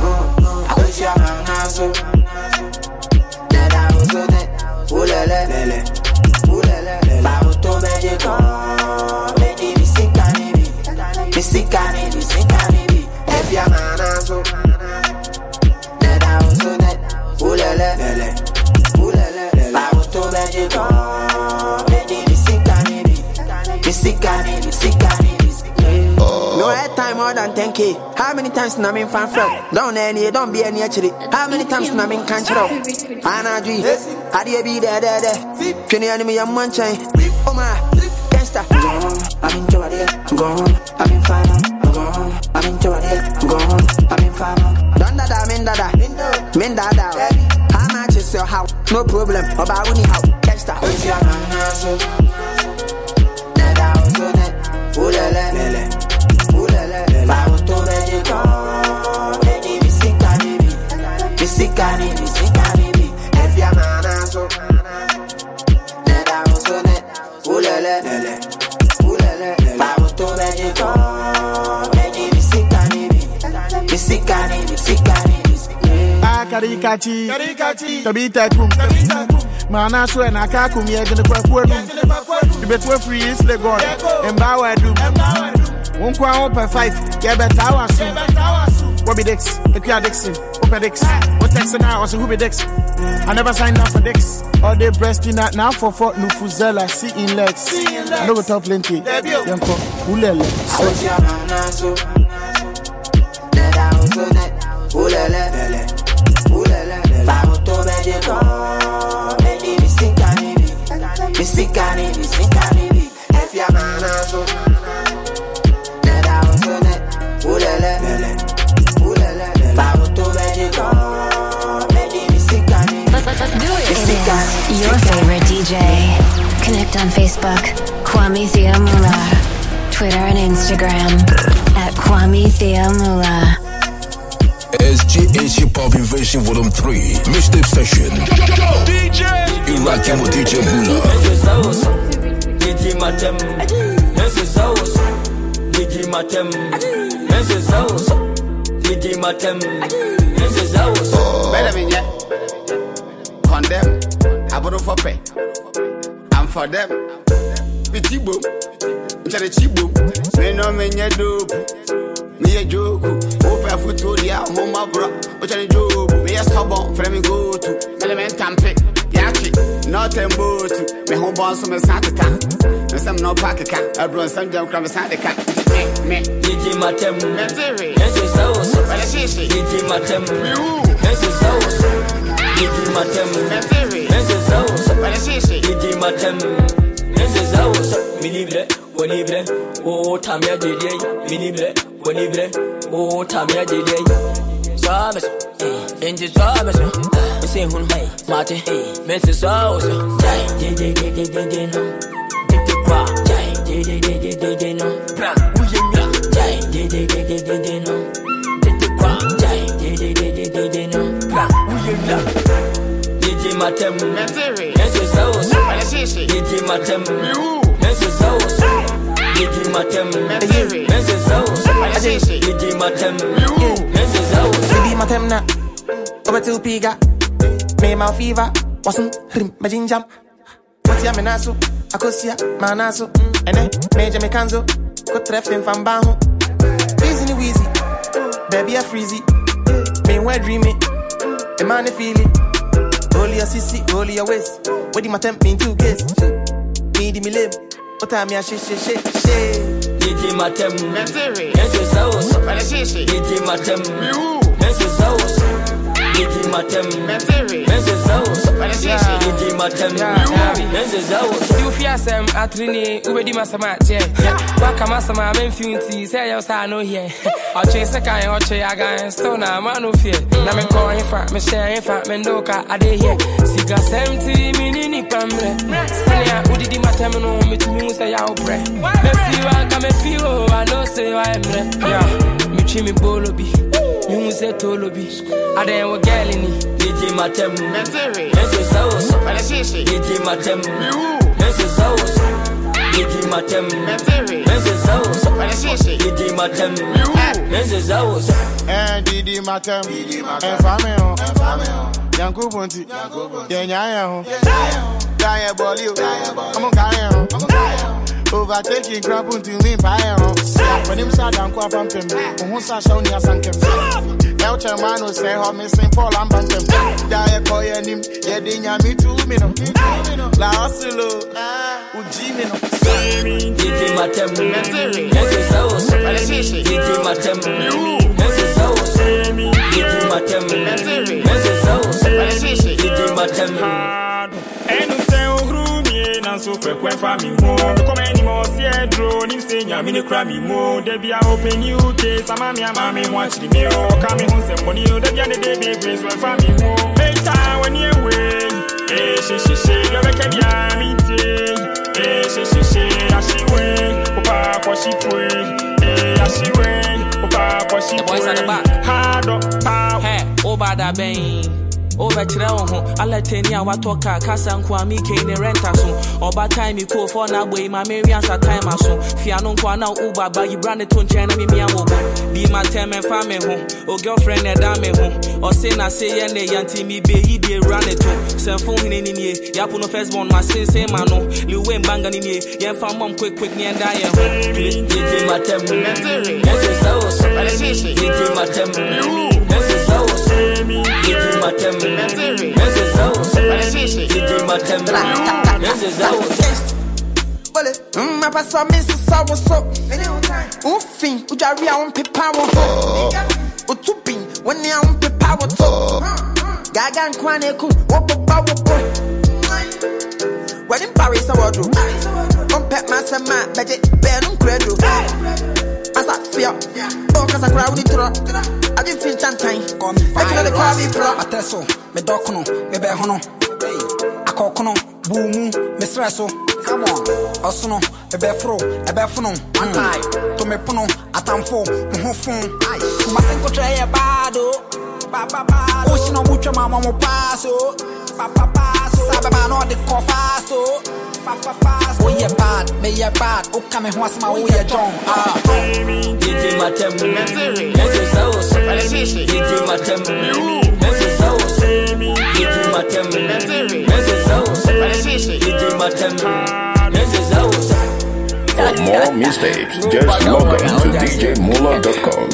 Ooh la la, ooh la la. Vamos to Mexico, baby, mi sica baby, mi sica baby, sica baby. If your man is so, let out so that, ooh la la, ooh la la. Vamos to Mexico, baby, mi sica baby, mi sica baby, sica baby. No airtime more than ten K. How many times na me fan from? Don't any, don't be any actually. How many times na me can't show? Anna G, how do you be there, there, there? Can you enemy a man chain? Oh my, gangsta. I'm in Jawadi, I'm gone. I'm in fire, I'm gone. I'm in Jawadi, I'm gone. I'm in fire. Don't dada, min dada, min dada. How much is your house? No problem. About when you how? Gangsta. Ooh la la. Vamos to Mexico, baby, mi sica baby, mi sica baby, mi sica baby. If your man is so, let out so that, ooh la la, ooh la la. Vamos to Mexico, baby, mi sica baby, mi sica baby, mi sica baby. Ah, karikachi, karikachi, tabita kum, tabita kum. Mana so na kakum ye gene kwa kwa dum. You bet we free is le god, embawa dum, embawa dum. One kwa open five, yeah better hours. What be Dix? Equia Dixon, Open Dix. What Texan now? Also who be Dix? I never signed up for Dix. All day breasting that now for Fort Nufuzela, see in legs. I know we talk plenty. Yanko, Ulele. Ulele, ulele. Vamos to Mexico, baby, mi sica baby, mi sica baby, mi sica baby. If your man is so. Ooh la la, ooh la la. Vamos to Mexico, baby, mi sica baby. Let's do it. Your favorite D J. Connect on Facebook, Kwame Thea Mula. Twitter and Instagram at Kwame Thea Mula. S G H Hip Hop Invasion Volume three Mixtape Session. D J, you rocking with D J Mula. Digi Matem, Digi Matem, Digi Matem, Better me, yeah. Condemn, I bought for pay. I'm for them. Pity boom, Cherry boom. Me no me nye dope. Me a joke. Open foot to the home, my bro. Which I do. Me a stubborn. For me go to element tampe. Yaki, not a boat. Me home boss on the Santa Can. And some no packet can. I brought some jump from the Santa Can. Me, Digi Matem, Mentary. This is so. But I see, Digi Matem, this is so. Didi Matem, Missus House, Didi Matem, Missus House, Minibre, Wonibre, oh Tamia Didi, Minibre, Wonibre, oh Tamia Didi. Sabes, Inji Sabes, say hun, Marty, Missus House, Didi Didi Didi no, Didi Qua, Didi Didi Didi no, Bra, Uyemia, Didi Didi Didi no, Didi Qua, Didi Didi Didi no, Bra, Uyemia, Didi Matem, Missus House, Didi Matem, Missus House, Didi Matem, Missus House, Didi Matem, Missus House, Didi Matem na, over to Piga, me my fever, wasn't rim, my ginger. What's ya menaso, Akosia, Manaso, and then Major Mekanzo, got treffing from Baho. Easy wheezy, baby a freezy, me well dreaming, a man feel it. Holy a sissy, holy a waist, what do my temp mean two case? Need me live, what time ya shit shit shit shit. Didi Matem, Missus House, Didi Matem, Missus House, Didi Matem, Missus House, Didi Matem, Missus House. You fear some atrini, Ubedi Masama, Waka Masama, Menfunti, say your son no here. I'll chase a guy or chay again, stone, a man no fear. Now I'm calling for me, sharing for Mendoka, I did here. Siga seventy, mini pamre. Sanya, Udidi Matem, me to me, say our breath. If you are coming, feel, I know, say I'm yeah. Me chimmy bolobi, you say tolobi. I didn't want Galini, Didi Matem, Missus House, Didi Matem, Missus House, Didi Matem, Missus House, Didi Matem, Missus House, and Didi Matem, and family, Yanko Bunty, Yanyaho, Diabolio, I'm a guy. Overtaking crap until me pie. When him sat down, quap and pim, who saw Shony as Sankem. Elcher man will say, how missing Paul and Bantam. Die boy and him, yeah, dinya me too, me no. La Osilo, Ujimino. Didi Matem, Missus House, Didi Matem, Missus House, Didi Matem, Missus House, Didi Matem. So quick when for me home, come anymore, see a drone, him saying, I'm in a crammy moon. They be a open U K, some mammy and mammy watch the meal, coming home, some money, the other day, babies, when for me home. Hey, time when you're away, hey, she, she, she, you're a Kenyan, me, hey, she, she, she, as she way, Papa, what she pray, hey, as she way, Papa, what she pray. The boys at the back, hard up, power, hey, oh, bad, I bang. Over Trao, I let any hour talk, Cassan Kwami, Kane, Rentason, or by time you call for now, way my Marians at time or so. Fiano Kwana Uba, but you branded to China, me, be my term and family home, or girlfriend and dame home, or say, I say, and they yanti me be, be run it to. Some phone in ye, Yapuno first born, my sin, say, Mano, Liu Bangan in ye, yan found mom quick, quick, and die. Didi Matem, Missus House, Didi Matem, Missus House, Didi Matem. Missus House, Didi Matem, Missus House. Well, my pastor, Missus House, so. Uffing, Ujaria on Pipawa. Utupin, when they are on Pipawa. Gagan Kwaneku, Wapa. When in Paris, I would do. On Pet Master Mat, Budget, Benum Credo. As I fear, oh, because I crowd it. I didn't feel time. I can't call me pro. I so, me docono, me behono. I cocono, boom, Miss Rasso. Come on, Osono, a befro, a befono. To me pono, at Amfo, Mohofon. I mustn't go try a bado. Papa, Ocean of Mucha Mamma Passo. Papa, Sabano, the Cofaso. Oh, yeah, bad, may you bad. Oh, come and watch my way, John. Ah, Didi Matem, Missus House, Didi Matem, Missus House, Didi Matem, Missus House, Didi Matem, Missus House. For more mixtapes, just log on to d j mula dot com.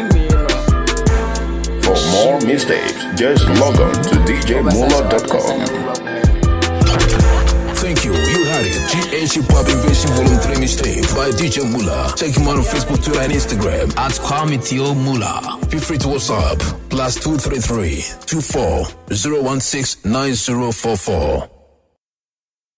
For more mixtapes, just log on to d j mula dot com. Thank you. You had it. G H Hip Hop Invasion Volume three mixtape by D J Mula. Check him out on Facebook, Twitter, and Instagram at Kwame Theo Mula. Feel free to WhatsApp plus two three three two four zero one six nine zero four four.